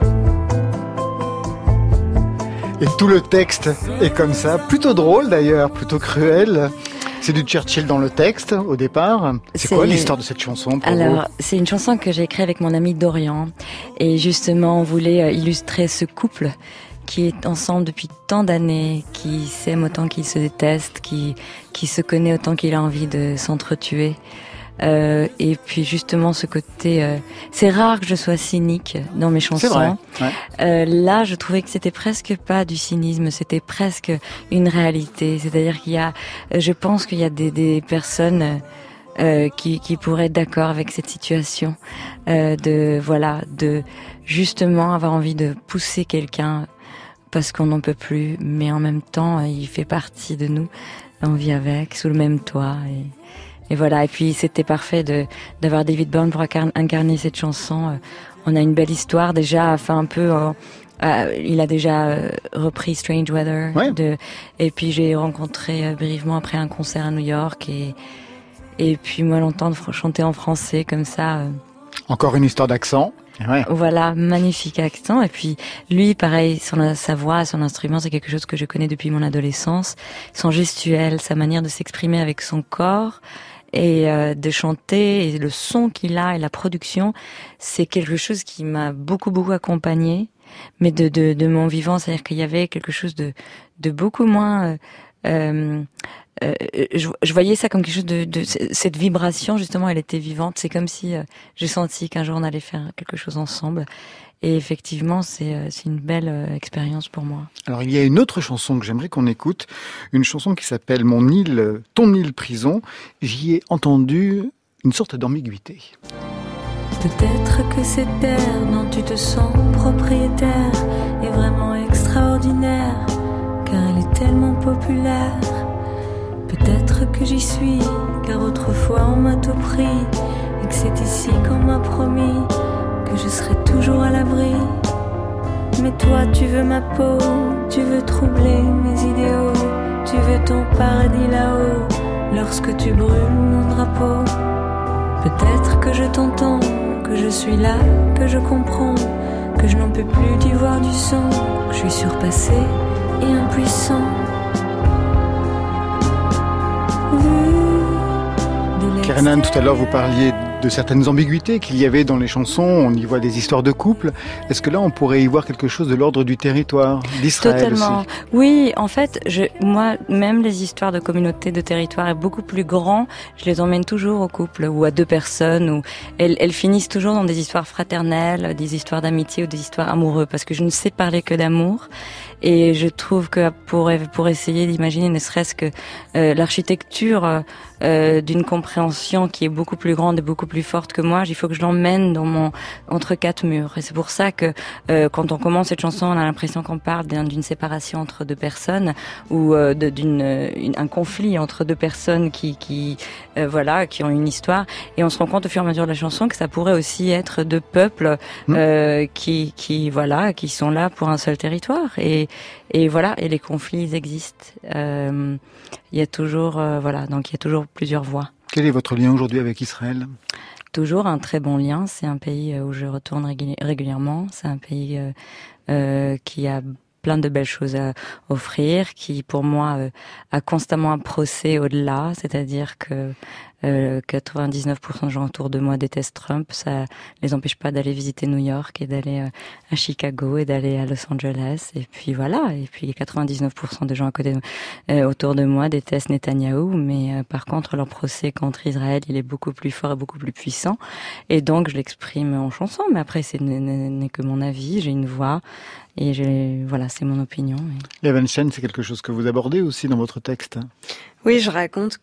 Et tout le texte est comme ça, plutôt drôle d'ailleurs, plutôt cruel. C'est du Churchill dans le texte au départ. C'est, c'est quoi l'histoire de cette chanson pour Alors, vous ? C'est une chanson que j'ai écrite avec mon ami Dorian. Et justement, on voulait illustrer ce couple qui est ensemble depuis tant d'années, qui s'aime autant qu'il se déteste, qui, qui se connaît autant qu'il a envie de s'entretuer. Euh, et puis justement ce côté, euh, c'est rare que je sois cynique dans mes chansons. C'est vrai. Ouais. Euh, là, je trouvais que c'était presque pas du cynisme, c'était presque une réalité. C'est-à-dire qu'il y a, je pense qu'il y a des, des personnes euh, qui, qui pourraient être d'accord avec cette situation, euh, de voilà, de justement avoir envie de pousser quelqu'un parce qu'on n'en peut plus, mais en même temps, il fait partie de nous. On vit avec, sous le même toit. Et, et voilà. Et puis, c'était parfait de d'avoir David Byrne pour incarner cette chanson. On a une belle histoire déjà, enfin un peu... Euh, euh, il a déjà euh, repris Strange Weather. Ouais. De, et puis, j'ai rencontré euh, brièvement après un concert à New York. Et, et puis, moi, l'entendre chanter en français comme ça... Euh, Encore une histoire d'accent. Ouais. Voilà, magnifique accent. Et puis lui, pareil, son, sa voix, son instrument, c'est quelque chose que je connais depuis mon adolescence. Son gestuel, sa manière de s'exprimer avec son corps et euh, de chanter, et le son qu'il a et la production, c'est quelque chose qui m'a beaucoup beaucoup accompagnée, mais de de, de mon vivant, c'est-à-dire qu'il y avait quelque chose de de beaucoup moins euh, euh, Euh, je, je voyais ça comme quelque chose de, de cette vibration, justement, elle était vivante. C'est comme si euh, j'ai senti qu'un jour on allait faire quelque chose ensemble. Et effectivement, c'est euh, c'est une belle euh, expérience pour moi. Alors il y a une autre chanson que j'aimerais qu'on écoute, une chanson qui s'appelle Mon île, ton île prison. J'y ai entendu une sorte d'ambiguïté. Peut-être que cette terre dont tu te sens propriétaire est vraiment extraordinaire, car elle est tellement populaire. Peut-être que j'y suis, car autrefois on m'a tout pris, et que c'est ici qu'on m'a promis que je serai toujours à l'abri. Mais toi tu veux ma peau, tu veux troubler mes idéaux, tu veux ton paradis là-haut, lorsque tu brûles mon drapeau. Peut-être que je t'entends, que je suis là, que je comprends, que je n'en peux plus d'y voir du sang, que je suis surpassé et impuissant. Kerenan, tout à l'heure vous parliez de certaines ambiguïtés qu'il y avait dans les chansons, on y voit des histoires de couple. Est-ce que là on pourrait y voir quelque chose de l'ordre du territoire, d'Israël Totalement. aussi? Oui, en fait, je, moi, même les histoires de communauté, de territoire est beaucoup plus grand, je les emmène toujours au couple ou à deux personnes, ou elles, elles finissent toujours dans des histoires fraternelles, des histoires d'amitié ou des histoires amoureuses, parce que je ne sais parler que d'amour. Et je trouve que pour pour essayer d'imaginer ne serait-ce que euh, l'architecture euh, d'une compréhension qui est beaucoup plus grande et beaucoup plus forte que moi, il faut que je l'emmène dans mon entre quatre murs. Et c'est pour ça que euh, quand on commence cette chanson, on a l'impression qu'on parle d'une séparation entre deux personnes ou euh, d'une une, un conflit entre deux personnes qui qui euh, voilà qui ont une histoire. Et on se rend compte au fur et à mesure de la chanson que ça pourrait aussi être deux peuples euh, qui qui voilà qui sont là pour un seul territoire. Et Et voilà, et les conflits ils existent. Euh, il y a toujours, euh, voilà, donc il y a toujours plusieurs voies. Quel est votre lien aujourd'hui avec Israël? Toujours un très bon lien. C'est un pays où je retourne régul- régulièrement. C'est un pays euh, euh, qui a plein de belles choses à offrir, qui pour moi euh, a constamment un procès au-delà, c'est-à-dire que euh, quatre-vingt-dix-neuf pour cent de gens autour de moi détestent Trump, ça les empêche pas d'aller visiter New York et d'aller euh, à Chicago et d'aller à Los Angeles, et puis voilà, et puis quatre-vingt-dix-neuf pour cent de gens à côté de, euh, autour de moi détestent Netanyahou, mais euh, par contre leur procès contre Israël il est beaucoup plus fort et beaucoup plus puissant, et donc je l'exprime en chanson, mais après c'est n'est que mon avis, j'ai une voix, et je, voilà, c'est mon opinion. L'Evenchen, c'est quelque chose que vous abordez aussi dans votre texte. Oui, je raconte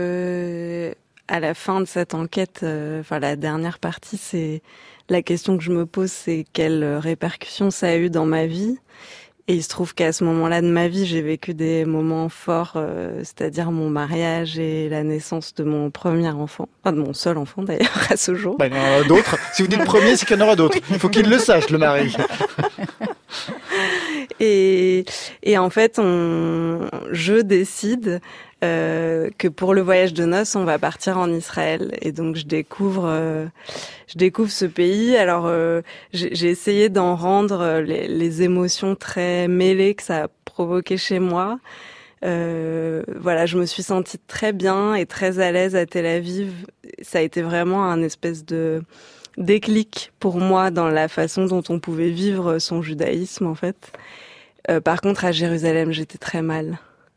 que à la fin de cette enquête, euh, enfin la dernière partie, c'est la question que je me pose, c'est quelles répercussions ça a eu dans ma vie. Et il se trouve qu'à ce moment-là de ma vie, j'ai vécu des moments forts, euh, c'est-à-dire mon mariage et la naissance de mon premier enfant, enfin de mon seul enfant d'ailleurs à ce jour. Ben, il y en aura d'autres. Si vous dites premier, c'est qu'il y en aura d'autres. Il faut qu'il le sache, le mari. Et, et en fait, on, je décide euh, que pour le voyage de noces, on va partir en Israël. Et donc, je découvre, euh, je découvre ce pays. Alors, euh, j'ai, j'ai essayé d'en rendre les, les émotions très mêlées que ça a provoqué chez moi. Euh, voilà, je me suis sentie très bien et très à l'aise à Tel Aviv. Ça a été vraiment un espèce de déclic pour moi dans la façon dont on pouvait vivre son judaïsme, en fait. Euh, par contre, à Jérusalem, j'étais très mal.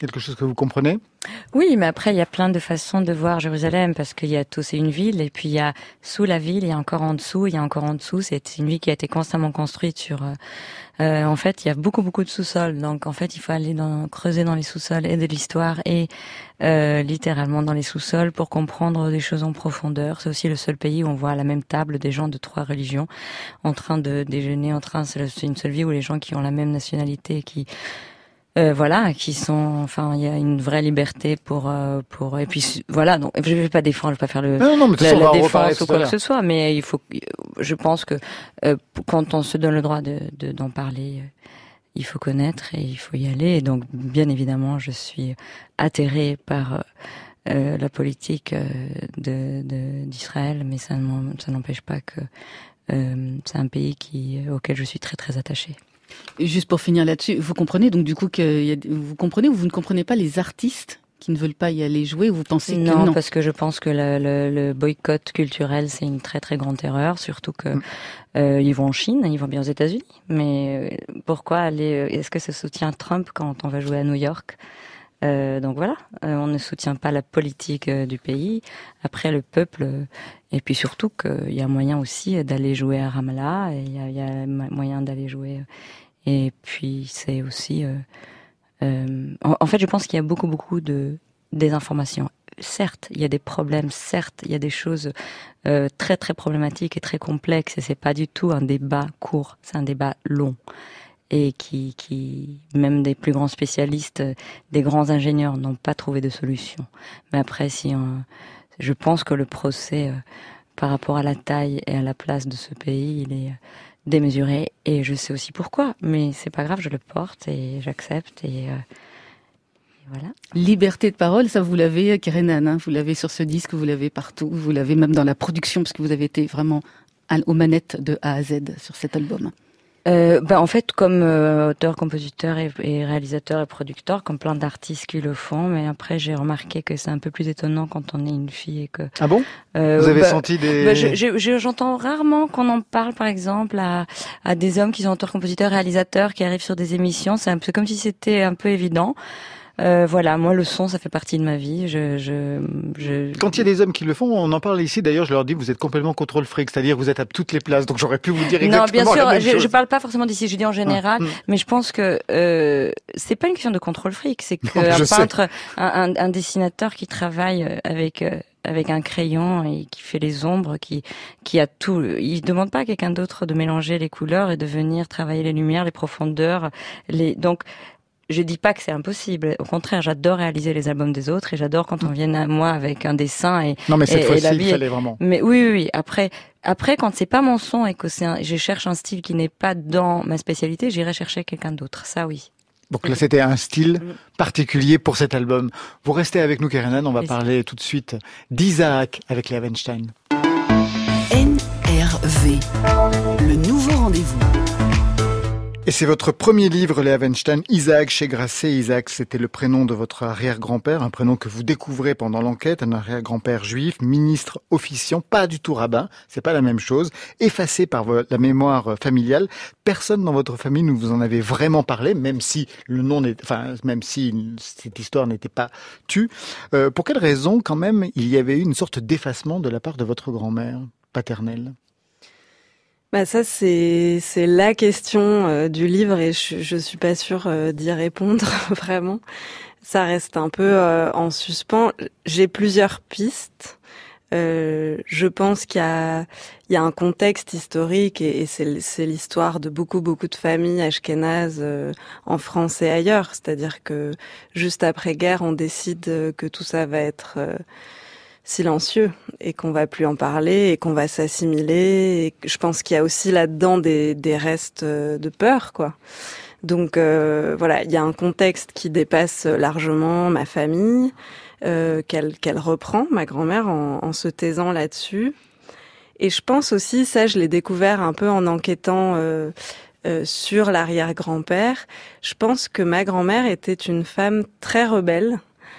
Quelque chose que vous comprenez ? Oui, mais après, il y a plein de façons de voir Jérusalem, parce qu'il y a tout, c'est une ville, et puis il y a sous la ville, il y a encore en dessous, il y a encore en dessous, c'est une ville qui a été constamment construite sur... Euh, euh, en fait, il y a beaucoup, beaucoup de sous-sols, donc en fait, il faut aller dans, creuser dans les sous-sols et de l'histoire, et euh, littéralement dans les sous-sols pour comprendre des choses en profondeur. C'est aussi le seul pays où on voit à la même table des gens de trois religions en train de déjeuner, en train, c'est une seule vie où les gens qui ont la même nationalité, qui... Euh, voilà, qui sont, enfin, il y a une vraie liberté pour, euh, pour, et puis voilà. Donc, je vais pas défendre, je vais pas faire le non, non, mais la, la défense ou quoi que ce soit, mais il faut, je pense que euh, quand on se donne le droit de, de d'en parler, euh, il faut connaître et il faut y aller. Et donc, bien évidemment, je suis atterrée par euh, la politique euh, de, de d'Israël, mais ça, ça n'empêche pas que euh, c'est un pays qui auquel je suis très très attachée. Et juste pour finir là-dessus, vous comprenez donc du coup que y a, vous comprenez ou vous ne comprenez pas les artistes qui ne veulent pas y aller jouer, ou vous pensez que non? Non, parce que je pense que le, le, le boycott culturel, c'est une très très grande erreur, surtout que mm. euh, ils vont en Chine, ils vont bien aux États-Unis. Mais euh, pourquoi aller? Est-ce que ça soutient Trump quand on va jouer à New York? Euh, donc voilà, euh, on ne soutient pas la politique euh, du pays. Après, le peuple, euh, et puis surtout qu'il y a moyen aussi d'aller jouer à Ramallah, et il y a, il y a moyen d'aller jouer. Euh, et puis c'est aussi, euh, euh, en, en fait, je pense qu'il y a beaucoup beaucoup de désinformation. Certes, il y a des problèmes. Certes, il y a des choses euh, très très problématiques et très complexes. Et c'est pas du tout un débat court, c'est un débat long. Et qui, qui, même des plus grands spécialistes, des grands ingénieurs n'ont pas trouvé de solution. Mais après, si on, je pense que le procès, euh, par rapport à la taille et à la place de ce pays, il est euh, démesuré. Et je sais aussi pourquoi. Mais c'est pas grave, je le porte et j'accepte. Et, euh, et voilà. Liberté de parole, ça vous l'avez, Kerenan, hein, vous l'avez sur ce disque, vous l'avez partout, vous l'avez même dans la production, parce que vous avez été vraiment aux manettes de A à Z sur cet album. Euh, bah en fait, comme euh, auteur, compositeur et, et réalisateur et producteur, comme plein d'artistes qui le font, mais après j'ai remarqué que c'est un peu plus étonnant quand on est une fille et que. Ah bon euh, Vous avez bah, senti des. Bah, je, je, je, j'entends rarement qu'on en parle, par exemple, à, à des hommes qui sont auteurs, compositeurs, réalisateurs, qui arrivent sur des émissions. C'est un peu comme si c'était un peu évident. Euh, voilà, moi le son, ça fait partie de ma vie. Je, je, je... Quand il y a des hommes qui le font, on en parle ici. D'ailleurs, je leur dis, vous êtes complètement contrôle fric, c'est-à-dire vous êtes à toutes les places. Donc j'aurais pu vous dire exactement non, bien sûr, la même je, chose. je parle pas forcément d'ici. Je dis en général, ah, mais je pense que euh, c'est pas une question de contrôle fric. C'est qu'un peintre, un, un, un dessinateur qui travaille avec. Euh, avec un crayon et qui fait les ombres, qui qui a tout. Il demande pas à quelqu'un d'autre de mélanger les couleurs et de venir travailler les lumières, les profondeurs, les donc. Je dis pas que c'est impossible. Au contraire, j'adore réaliser les albums des autres et j'adore quand on vient à moi avec un dessin et non mais cette et, fois-ci, et il fallait vraiment. Mais oui, oui, oui. Après, après, quand c'est pas mon son et que c'est, un, je cherche un style qui n'est pas dans ma spécialité, j'irai chercher quelqu'un d'autre. Ça, oui. Donc là, c'était un style particulier pour cet album. Vous restez avec nous, Kerenan. On va parler tout de suite d'Isaac avec Léa Weinstein. N R V, le nouveau rendez-vous. Et c'est votre premier livre, Léa Weinstein, Isaac chez Grasset. Isaac, c'était le prénom de votre arrière-grand-père, un prénom que vous découvrez pendant l'enquête, un arrière-grand-père juif, ministre officiant, pas du tout rabbin, c'est pas la même chose, effacé par la mémoire familiale. Personne dans votre famille ne vous en avait vraiment parlé, même si le nom n'est, enfin, même si cette histoire n'était pas tue. Euh, pour quelle raison, quand même, il y avait eu une sorte d'effacement de la part de votre grand-mère paternelle? Bah ça c'est c'est la question euh, du livre et je je suis pas sûre euh, d'y répondre vraiment. Ça reste un peu euh, en suspens. J'ai plusieurs pistes. Euh, je pense qu'il y a il y a un contexte historique et, et c'est c'est l'histoire de beaucoup beaucoup de familles ashkénazes euh, en France et ailleurs. C'est-à-dire que juste après guerre, on décide que tout ça va être euh, silencieux et qu'on va plus en parler et qu'on va s'assimiler. Et je pense qu'il y a aussi là-dedans des, des restes de peur, quoi. Donc euh, voilà, il y a un contexte qui dépasse largement ma famille, euh, qu'elle qu'elle reprend, ma grand-mère, en, en se taisant là-dessus. Et je pense aussi, ça je l'ai découvert un peu en enquêtant euh, euh, sur l'arrière-grand-père, je pense que ma grand-mère était une femme très rebelle.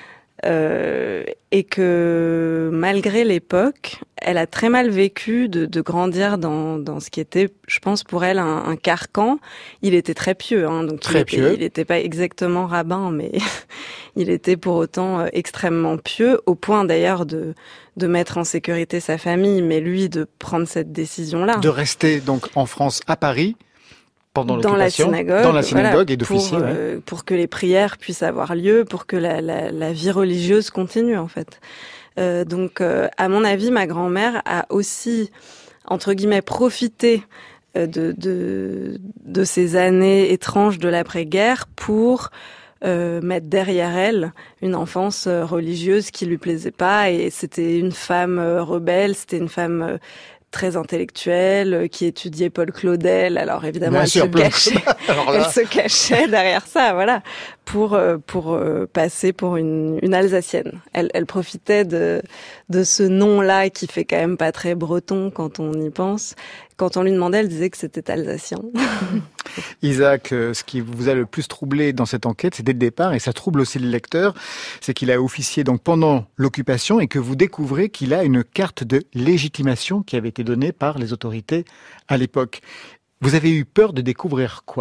euh, et que malgré l'époque, elle a très mal vécu de, de grandir dans, dans ce qui était, je pense, pour elle un, un carcan. Il était très pieux, hein, donc très il pieux. Était, il n'était pas exactement rabbin, mais il était pour autant euh, extrêmement pieux, au point d'ailleurs de de mettre en sécurité sa famille, mais lui de prendre cette décision-là. De rester donc en France, à Paris, pendant dans la l'occupation, synagogue, dans la synagogue voilà, et d'officier. Pour, ouais. euh, pour que les prières puissent avoir lieu, pour que la, la, la vie religieuse continue, en fait. Euh, donc, euh, à mon avis, ma grand-mère a aussi, entre guillemets, profité euh, de, de, de ces années étranges de l'après-guerre pour Euh, mettre derrière elle une enfance euh, religieuse qui lui plaisait pas, et c'était une femme euh, rebelle, c'était une femme euh, très intellectuelle euh, qui étudiait Paul Claudel. Alors évidemment, elle, sûr, se cachait, elle se cachait derrière ça, voilà, pour euh, pour euh, passer pour une une Alsacienne. Elle elle profitait de de ce nom-là qui fait quand même pas très breton quand on y pense. Quand on lui demandait, elle disait que c'était alsacien. Isaac, ce qui vous a le plus troublé dans cette enquête, c'est dès le départ, et ça trouble aussi le lecteur, c'est qu'il a officié donc pendant l'occupation et que vous découvrez qu'il a une carte de légitimation qui avait été donnée par les autorités à l'époque. Vous avez eu peur de découvrir quoi ?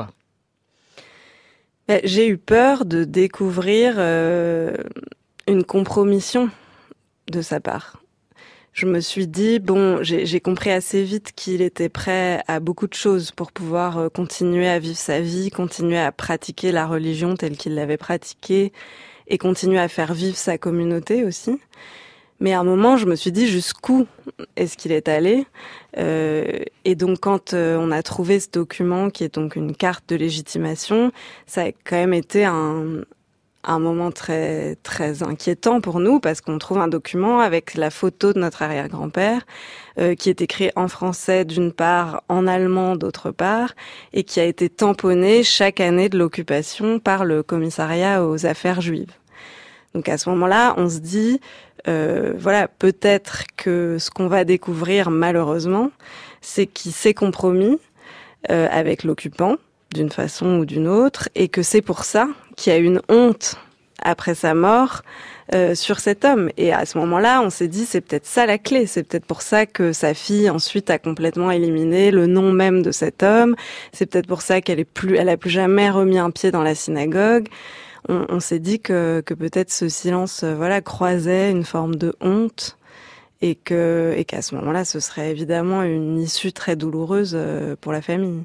J'ai eu peur de découvrir euh, une compromission de sa part. Je me suis dit, bon, j'ai, j'ai compris assez vite qu'il était prêt à beaucoup de choses pour pouvoir continuer à vivre sa vie, continuer à pratiquer la religion telle qu'il l'avait pratiquée et continuer à faire vivre sa communauté aussi. Mais à un moment, je me suis dit, jusqu'où est-ce qu'il est allé ? euh, Et donc, quand euh, on a trouvé ce document, qui est donc une carte de légitimation, ça a quand même été un... un moment très très inquiétant pour nous, parce qu'on trouve un document avec la photo de notre arrière-grand-père euh, qui est écrit en français d'une part, en allemand d'autre part, et qui a été tamponné chaque année de l'occupation par le commissariat aux affaires juives. Donc à ce moment-là, on se dit, euh, voilà, peut-être que ce qu'on va découvrir malheureusement, c'est qu'il s'est compromis euh, avec l'occupant, d'une façon ou d'une autre, et que c'est pour ça qu'il y a une honte après sa mort euh, sur cet homme. Et à ce moment-là, on s'est dit, c'est peut-être ça la clé, c'est peut-être pour ça que sa fille ensuite a complètement éliminé le nom même de cet homme, c'est peut-être pour ça qu'elle est plus, elle a plus jamais remis un pied dans la synagogue. On, on s'est dit que, que peut-être ce silence, euh, voilà, croisait une forme de honte, et que, et qu'à ce moment-là, ce serait évidemment une issue très douloureuse euh, pour la famille.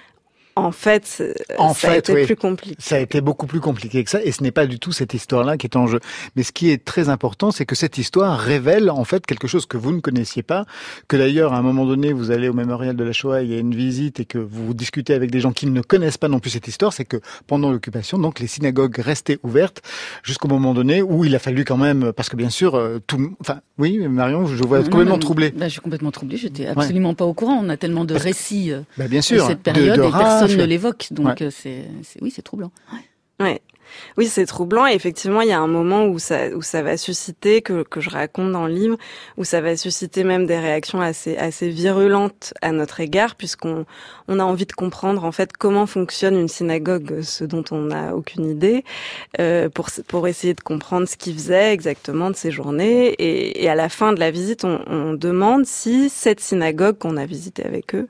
En fait, en ça fait, a été oui. plus compliqué. Ça a été beaucoup plus compliqué que ça, et ce n'est pas du tout cette histoire-là qui est en jeu. Mais ce qui est très important, c'est que cette histoire révèle en fait quelque chose que vous ne connaissiez pas, que d'ailleurs à un moment donné, vous allez au mémorial de la Shoah, il y a une visite et que vous discutez avec des gens qui ne connaissent pas non plus cette histoire, c'est que pendant l'occupation, donc les synagogues restaient ouvertes jusqu'au moment donné où il a fallu quand même, parce que bien sûr, tout, enfin, oui, Marion, je vois complètement troublée. Bah, je suis complètement troublée. J'étais absolument ouais. pas au courant. On a tellement de récits bah, bien sûr, de cette période de, de et personne ne l'évoque, donc ouais. c'est, c'est, oui, c'est troublant. Ouais. ouais. Oui, c'est troublant. Et effectivement, il y a un moment où ça, où ça va susciter, que, que je raconte dans le livre, où ça va susciter même des réactions assez, assez virulentes à notre égard, puisqu'on, on a envie de comprendre, en fait, comment fonctionne une synagogue, ce dont on n'a aucune idée, euh, pour, pour essayer de comprendre ce qu'ils faisaient exactement de ces journées. Et, et à la fin de la visite, on, on demande si cette synagogue qu'on a visitée avec eux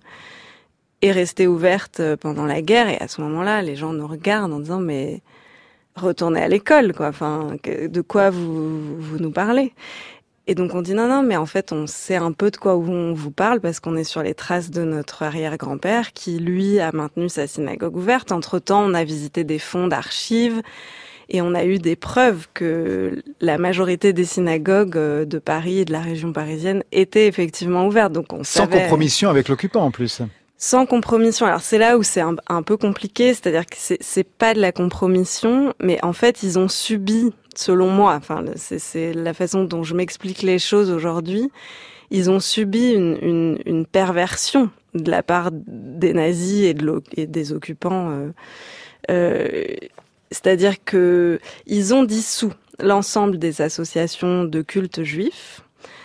est restée ouverte pendant la guerre. Et à ce moment-là, les gens nous regardent en disant, mais retournez à l'école, quoi. Enfin, de quoi vous, vous nous parlez? Et donc on dit non, non, mais en fait on sait un peu de quoi on vous parle parce qu'on est sur les traces de notre arrière-grand-père qui, lui, a maintenu sa synagogue ouverte. Entre-temps, on a visité des fonds d'archives et on a eu des preuves que la majorité des synagogues de Paris et de la région parisienne étaient effectivement ouvertes. Donc on Sans savait... compromission avec l'occupant en plus. Sans compromission. Alors c'est là où c'est un, un peu compliqué, c'est-à-dire que c'est, c'est pas de la compromission, mais en fait ils ont subi, selon moi, enfin c'est, c'est la façon dont je m'explique les choses aujourd'hui, ils ont subi une, une, une perversion de la part des nazis et, de et des occupants. Euh, euh, c'est-à-dire que ils ont dissous l'ensemble des associations de culte juif.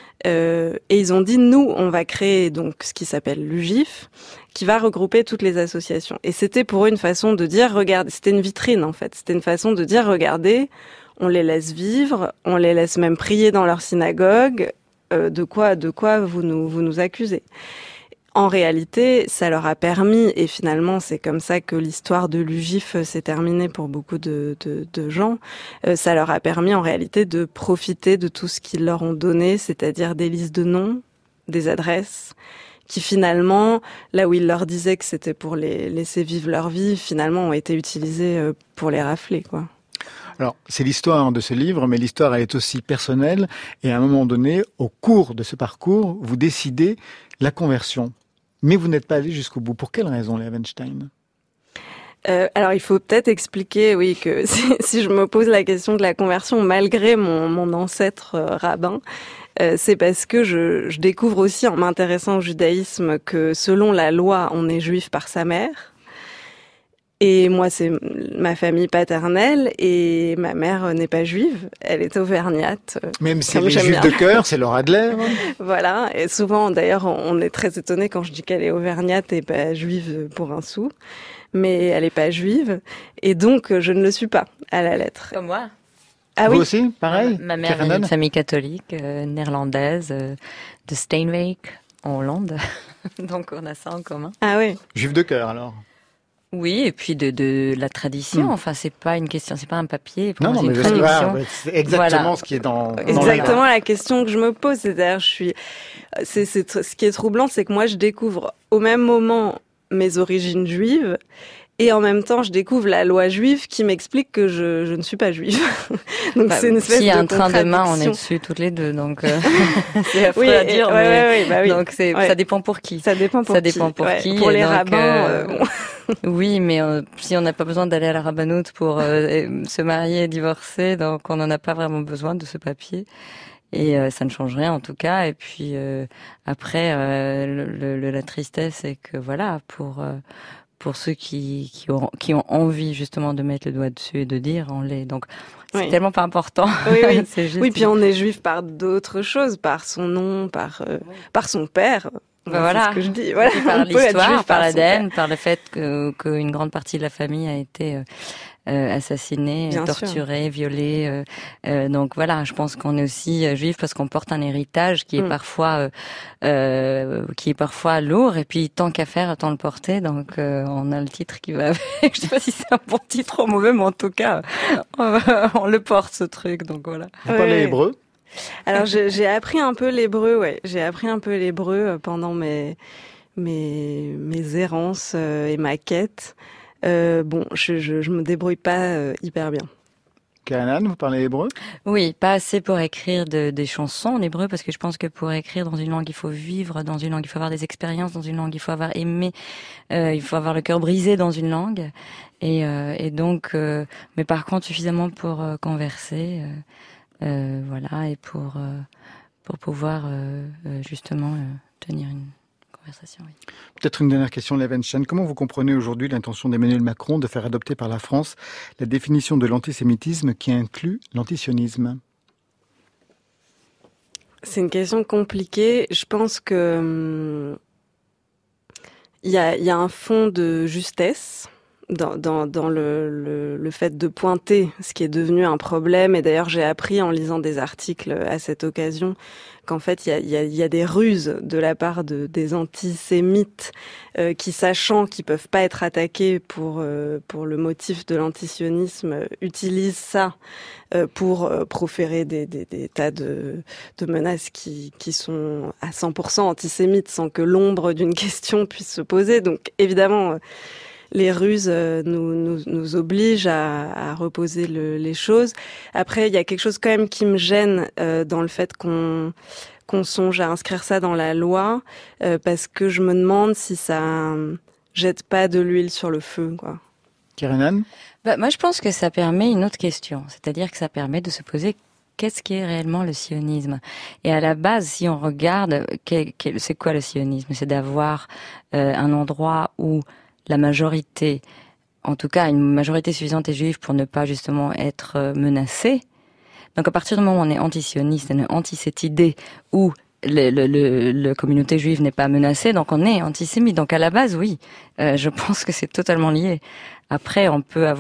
Euh, et ils ont dit, nous, on va créer donc ce qui s'appelle l'U G I F, qui va regrouper toutes les associations. Et c'était pour eux une façon de dire, regardez, c'était une vitrine en fait, c'était une façon de dire, regardez, on les laisse vivre, on les laisse même prier dans leur synagogue. Euh, de quoi, de quoi vous nous, vous nous accusez ? En réalité, ça leur a permis, et finalement c'est comme ça que l'histoire de l'U G I F s'est terminée pour beaucoup de, de, de gens, euh, ça leur a permis en réalité de profiter de tout ce qu'ils leur ont donné, c'est-à-dire des listes de noms, des adresses, qui finalement, là où ils leur disaient que c'était pour les laisser vivre leur vie, finalement ont été utilisées pour les rafler, quoi. Alors, c'est l'histoire de ce livre, mais l'histoire elle est aussi personnelle, et à un moment donné, au cours de ce parcours, vous décidez la conversion. Mais vous n'êtes pas allé jusqu'au bout. Pour quelle raison, Léa Weinstein ? Euh, alors, il faut peut-être expliquer, oui, que si, si je me pose la question de la conversion, malgré mon, mon ancêtre euh, rabbin, euh, c'est parce que je, je découvre aussi, en m'intéressant au judaïsme, que selon la loi, on est juif par sa mère. Et moi, c'est ma famille paternelle, et ma mère n'est pas juive, elle est auvergnate. Même si elle est juive de cœur, c'est Laura Adler. Voilà, et souvent, d'ailleurs, on est très étonné quand je dis qu'elle est auvergnate et pas juive pour un sou, mais elle n'est pas juive, et donc je ne le suis pas, à la lettre. Comme moi. Ah Vous oui. aussi, pareil. Ma mère est d'une famille catholique, euh, néerlandaise, euh, de Steenwijk, en Hollande, donc on a ça en commun. Ah oui. Juive de cœur, alors. Oui, et puis de, de la tradition. Mm. Enfin, c'est pas une question, c'est pas un papier. Pour Non, moi, non, c'est mais une je sais traduction. pas, c'est exactement Voilà. ce qui est dans, dans Exactement la... la question que je me pose. C'est-à-dire, je suis, c'est, c'est, ce qui est troublant, c'est que moi, je découvre au même moment mes origines juives. Et en même temps, je découvre la loi juive qui m'explique que je, je ne suis pas juive. Donc Bah, c'est une espèce s'il y a de un train demain, on est contradiction. dessus toutes les deux, donc euh, c'est affreux Oui, à et- dire, ouais, mais ouais, ouais, bah oui. donc c'est Ouais. ça dépend pour qui. Ça dépend pour ça qui. dépend pour Ouais. qui. Pour et les donc, rabbins, euh, euh, bon. oui, mais euh, si on n'a pas besoin d'aller à la rabbanoute pour euh, se marier et divorcer, donc on n'en a pas vraiment besoin de ce papier. Et euh, ça ne change rien en tout cas. Et puis euh, après, euh, le, le, la tristesse, c'est que voilà, pour euh, pour ceux qui qui ont qui ont envie justement de mettre le doigt dessus et de dire on l'est. Donc c'est Oui. tellement pas important. Oui, oui. C'est juste... Oui, puis on est juif par d'autres choses, par son nom, par euh, par son père. Ben voilà. C'est ce que je dis. Voilà. Et par On peut être l'histoire, juif par son l'A D N, père. par le fait que qu'une grande partie de la famille a été euh, euh, assassinée, Bien torturée, violée. Euh, euh, donc voilà, je pense qu'on est aussi euh, juif parce qu'on porte un héritage qui est Mm. parfois euh, euh, qui est parfois lourd. Et puis tant qu'à faire, autant le porter. Donc euh, on a le titre qui va avec. Je sais pas si c'est un bon titre ou mauvais, mais en tout cas, on, on le porte ce truc. Donc voilà. Vous parlez Ouais. hébreu ? Alors j'ai, j'ai appris un peu l'hébreu, ouais. J'ai appris un peu l'hébreu euh, pendant mes mes mes errances euh, et ma quête. Euh, bon, je, je je me débrouille pas euh, hyper bien. Karanan, vous parlez hébreu ? Oui, pas assez pour écrire de, des chansons en hébreu, parce que je pense que pour écrire dans une langue, il faut vivre dans une langue, il faut avoir des expériences dans une langue, il faut avoir aimé, euh, il faut avoir le cœur brisé dans une langue. Et, euh, et donc, euh, mais par contre, suffisamment pour euh, converser, euh, euh, voilà, et pour, euh, pour pouvoir euh, euh, justement euh, tenir une conversation. Oui. Peut-être une dernière question, Léa Weinstein. Comment vous comprenez aujourd'hui l'intention d'Emmanuel Macron de faire adopter par la France la définition de l'antisémitisme qui inclut l'antisionisme ? C'est une question compliquée. Je pense que hum, il y a il y a un fond de justesse dans dans dans le, le le fait de pointer ce qui est devenu un problème. Et d'ailleurs, j'ai appris en lisant des articles à cette occasion qu'en fait il y a il y a il y a des ruses de la part de des antisémites euh, qui, sachant qu'ils peuvent pas être attaqués pour euh, pour le motif de l'antisionisme, euh, utilisent ça euh, pour euh, proférer des des des tas de de menaces qui qui sont à cent pour cent antisémites sans que l'ombre d'une question puisse se poser. Donc évidemment, euh, les ruses euh, nous, nous, nous obligent à, à reposer le, les choses. Après, il y a quelque chose quand même qui me gêne euh, dans le fait qu'on, qu'on songe à inscrire ça dans la loi, euh, parce que je me demande si ça euh, jette pas de l'huile sur le feu, quoi. Karanan ? Bah, moi, je pense que ça permet une autre question, c'est-à-dire que ça permet de se poser qu'est-ce qui est réellement le sionisme. Et à la base, si on regarde, quel, quel, c'est quoi le sionisme ? C'est d'avoir euh, un endroit où la majorité, en tout cas une majorité suffisante est juive pour ne pas justement être menacée. Donc à partir du moment où on est anti-sioniste, on est anti cette idée où le, le, le, la communauté juive n'est pas menacée, donc on est antisémite. Donc à la base, oui, euh, je pense que c'est totalement lié. Après, on peut avoir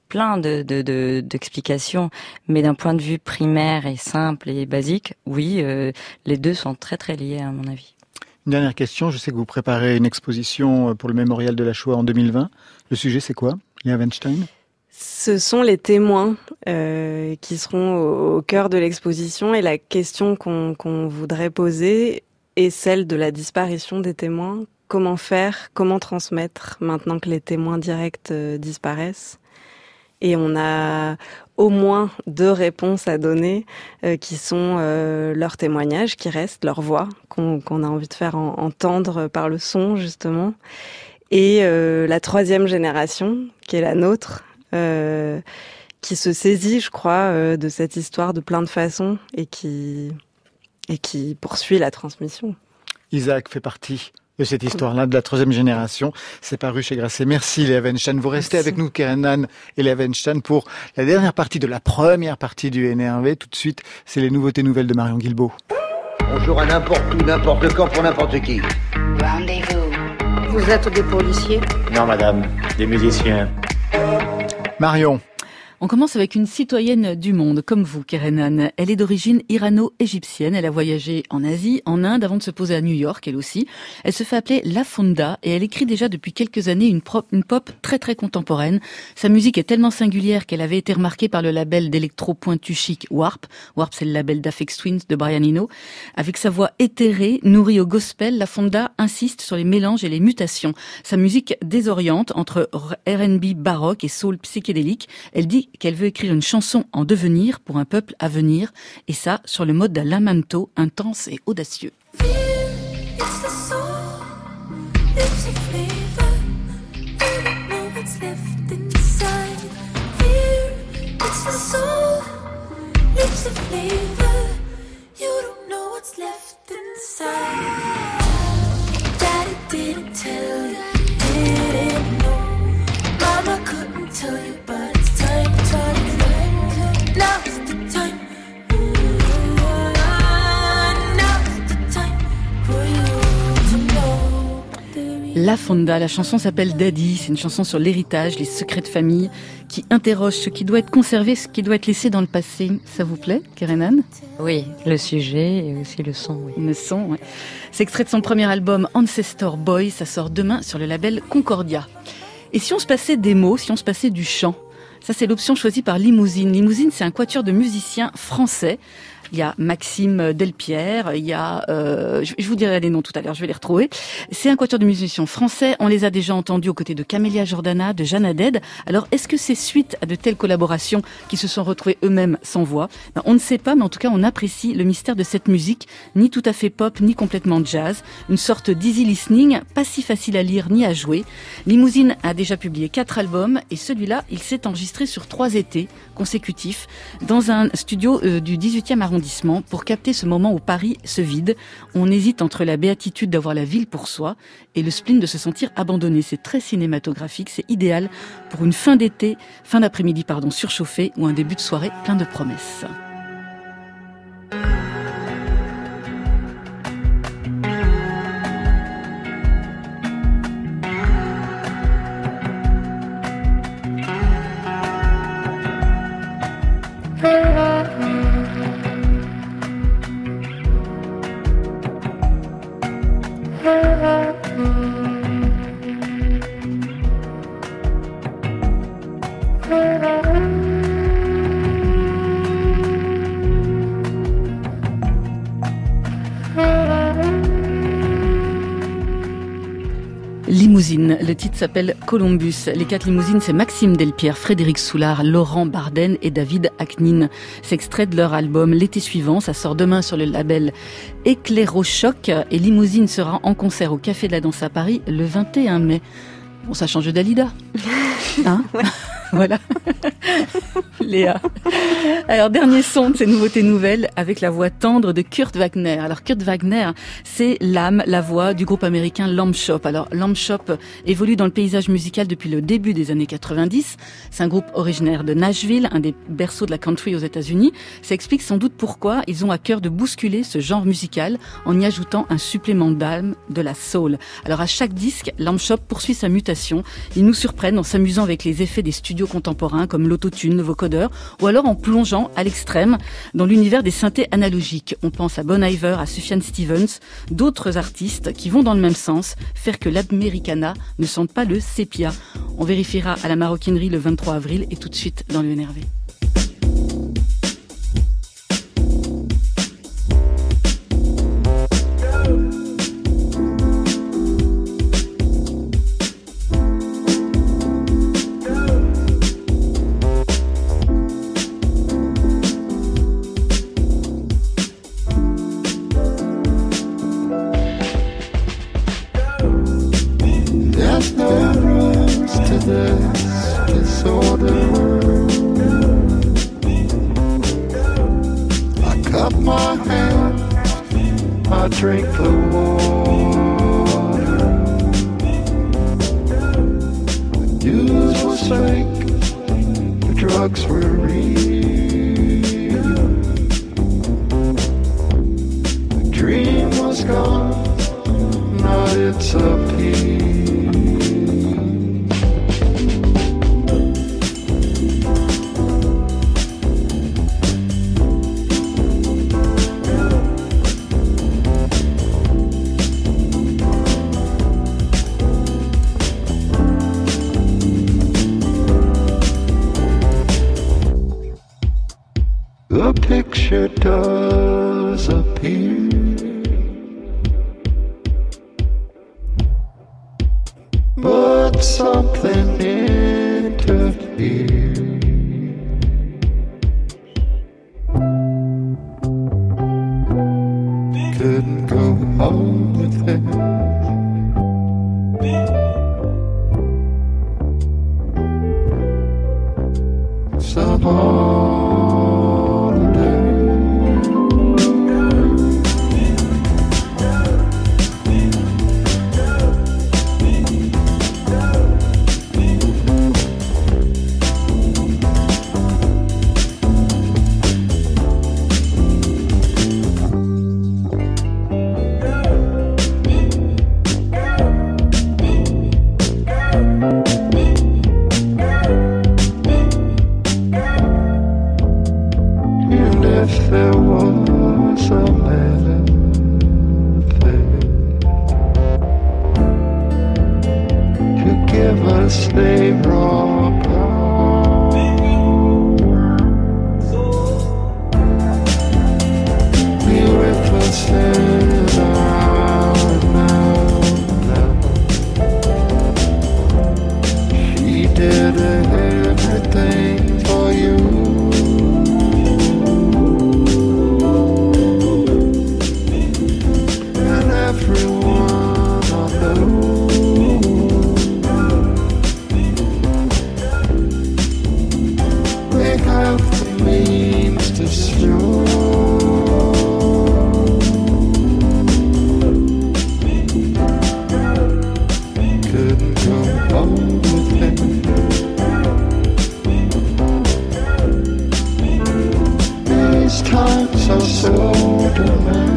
plein de, de, de, d'explications, mais d'un point de vue primaire et simple et basique, oui, euh, les deux sont très très liés à mon avis. Une dernière question, je sais que vous préparez une exposition pour le Mémorial de la Shoah en deux mille vingt. Le sujet, c'est quoi, Léa Weinstein ? Ce sont les témoins euh, qui seront au, au cœur de l'exposition, et la question qu'on, qu'on voudrait poser est celle de la disparition des témoins. Comment faire, comment transmettre maintenant que les témoins directs euh, disparaissent ? Et on a au moins deux réponses à donner euh, qui sont euh, leurs témoignages qui restent, leur voix qu'on, qu'on a envie de faire en, entendre par le son justement, et euh, la troisième génération qui est la nôtre, euh, qui se saisit, je crois, euh, de cette histoire de plein de façons et qui et qui poursuit la transmission. Isaac fait partie de cette histoire-là, de la troisième génération. C'est paru chez Grasset. Merci Léa Weinstein. Vous restez Merci. Avec nous, Kerenan et Léa Weinstein, pour la dernière partie de la première partie du N R V. Tout de suite, c'est les nouveautés nouvelles de Marion Guilbault. Bonjour à n'importe où, n'importe quand, pour n'importe qui. Rendez-vous. Vous êtes des policiers ? Non, madame, des musiciens. Marion. On commence avec une citoyenne du monde, comme vous, Kerenan. Elle est d'origine irano-égyptienne. Elle a voyagé en Asie, en Inde, avant de se poser à New York, elle aussi. Elle se fait appeler La Fonda et elle écrit déjà depuis quelques années une, pro- une pop très très contemporaine. Sa musique est tellement singulière qu'elle avait été remarquée par le label d'électro pointu chic Warp. Warp, c'est le label d'Aphex Twin de Brian Eno. Avec sa voix éthérée, nourrie au gospel, La Fonda insiste sur les mélanges et les mutations. Sa musique désoriente entre R and B baroque et soul psychédélique. Elle dit qu'elle veut écrire une chanson en devenir pour un peuple à venir, et ça sur le mode d'un lamento intense et audacieux. La Fonda, la chanson s'appelle Daddy, c'est une chanson sur l'héritage, les secrets de famille, qui interroge ce qui doit être conservé, ce qui doit être laissé dans le passé. Ça vous plaît, Kerenan ? Oui, le sujet et aussi le son. Oui. Le son, oui. C'est extrait de son premier album Ancestor Boy, ça sort demain sur le label Concordia. Et si on se passait des mots, si on se passait du chant ? Ça, c'est l'option choisie par Limousine. Limousine, c'est un quatuor de musiciens français. Il y a Maxime Delpierre, il y a, euh, je, je vous dirai les noms tout à l'heure, je vais les retrouver. C'est un quatuor de musiciens français. On les a déjà entendus aux côtés de Camélia Jordana, de Jeanne Haddad. Alors, est-ce que c'est suite à de telles collaborations qui se sont retrouvés eux-mêmes sans voix ? Ben, on ne sait pas, mais en tout cas, on apprécie le mystère de cette musique, ni tout à fait pop, ni complètement jazz. Une sorte d'easy listening, pas si facile à lire ni à jouer. Limousine a déjà publié quatre albums, et celui-là, il s'est enregistré sur trois étés consécutifs dans un studio euh, du dix-huitième arrondissement pour capter ce moment où Paris se vide. On hésite entre la béatitude d'avoir la ville pour soi et le spleen de se sentir abandonné. C'est très cinématographique, c'est idéal pour une fin d'été, fin d'après-midi pardon, surchauffée ou un début de soirée plein de promesses. Limousine, le titre s'appelle Columbus. Les quatre limousines, c'est Maxime Delpierre, Frédéric Soulard, Laurent Barden et David Aknin. C'est extrait de leur album l'été suivant, ça sort demain sur le label Éclairochoc, et Limousine sera en concert au Café de la Danse à Paris le vingt et un mai. Bon, ça change de Dalida. Hein ? Voilà. Léa. Alors, dernier son de ces nouveautés nouvelles avec la voix tendre de Kurt Wagner. Alors, Kurt Wagner, c'est l'âme, la voix du groupe américain Lamb Shop. Alors, Lamb Shop évolue dans le paysage musical depuis le début des années quatre-vingt-dix. C'est un groupe originaire de Nashville, un des berceaux de la country aux États-Unis. Ça explique sans doute pourquoi ils ont à cœur de bousculer ce genre musical en y ajoutant un supplément d'âme, de la soul. Alors, à chaque disque, Lamb Shop poursuit sa mutation. Ils nous surprennent en s'amusant avec les effets des studios studio contemporains comme l'autotune, le vocodeur, ou alors en plongeant à l'extrême dans l'univers des synthés analogiques. On pense à Bon Iver, à Sufjan Stevens, d'autres artistes qui vont dans le même sens, faire que l'Americana ne sente pas le sépia. On vérifiera à la maroquinerie le vingt-trois avril et tout de suite dans le N R V. Drink the water. The news was fake, the drugs were real. The dream was gone, not its appeal. The picture does appear, but something interferes. Couldn't go home with it. Somehow they brought we with us in our now. She did everything for you. And everyone I know have the means to show. Couldn't go home with him. These times are so demanding.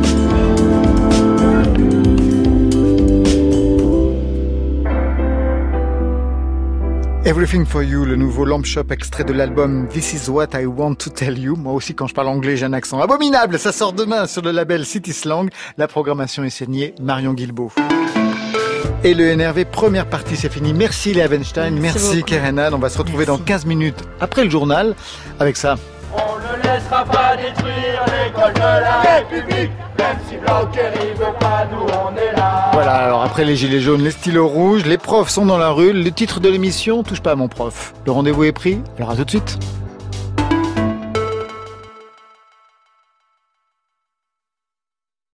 Everything for You, le nouveau Lamp Shop extrait de l'album This is what I want to tell you. Moi aussi, quand je parle anglais, j'ai un accent abominable. Ça sort demain sur le label City Slang. La programmation est signée Marion Guilbault. Et le N R V, première partie, c'est fini. Merci Léa Weinstein, merci, merci Kerenad. On va se retrouver merci. Dans quinze minutes après le journal avec ça. On ne laissera pas détruire l'école de la République. Même si Blanquer il veut pas, nous on est là. Voilà, alors après les gilets jaunes, les stylos rouges, les profs sont dans la rue. Le titre de l'émission, touche pas à mon prof. Le rendez-vous est pris, alors à tout de suite.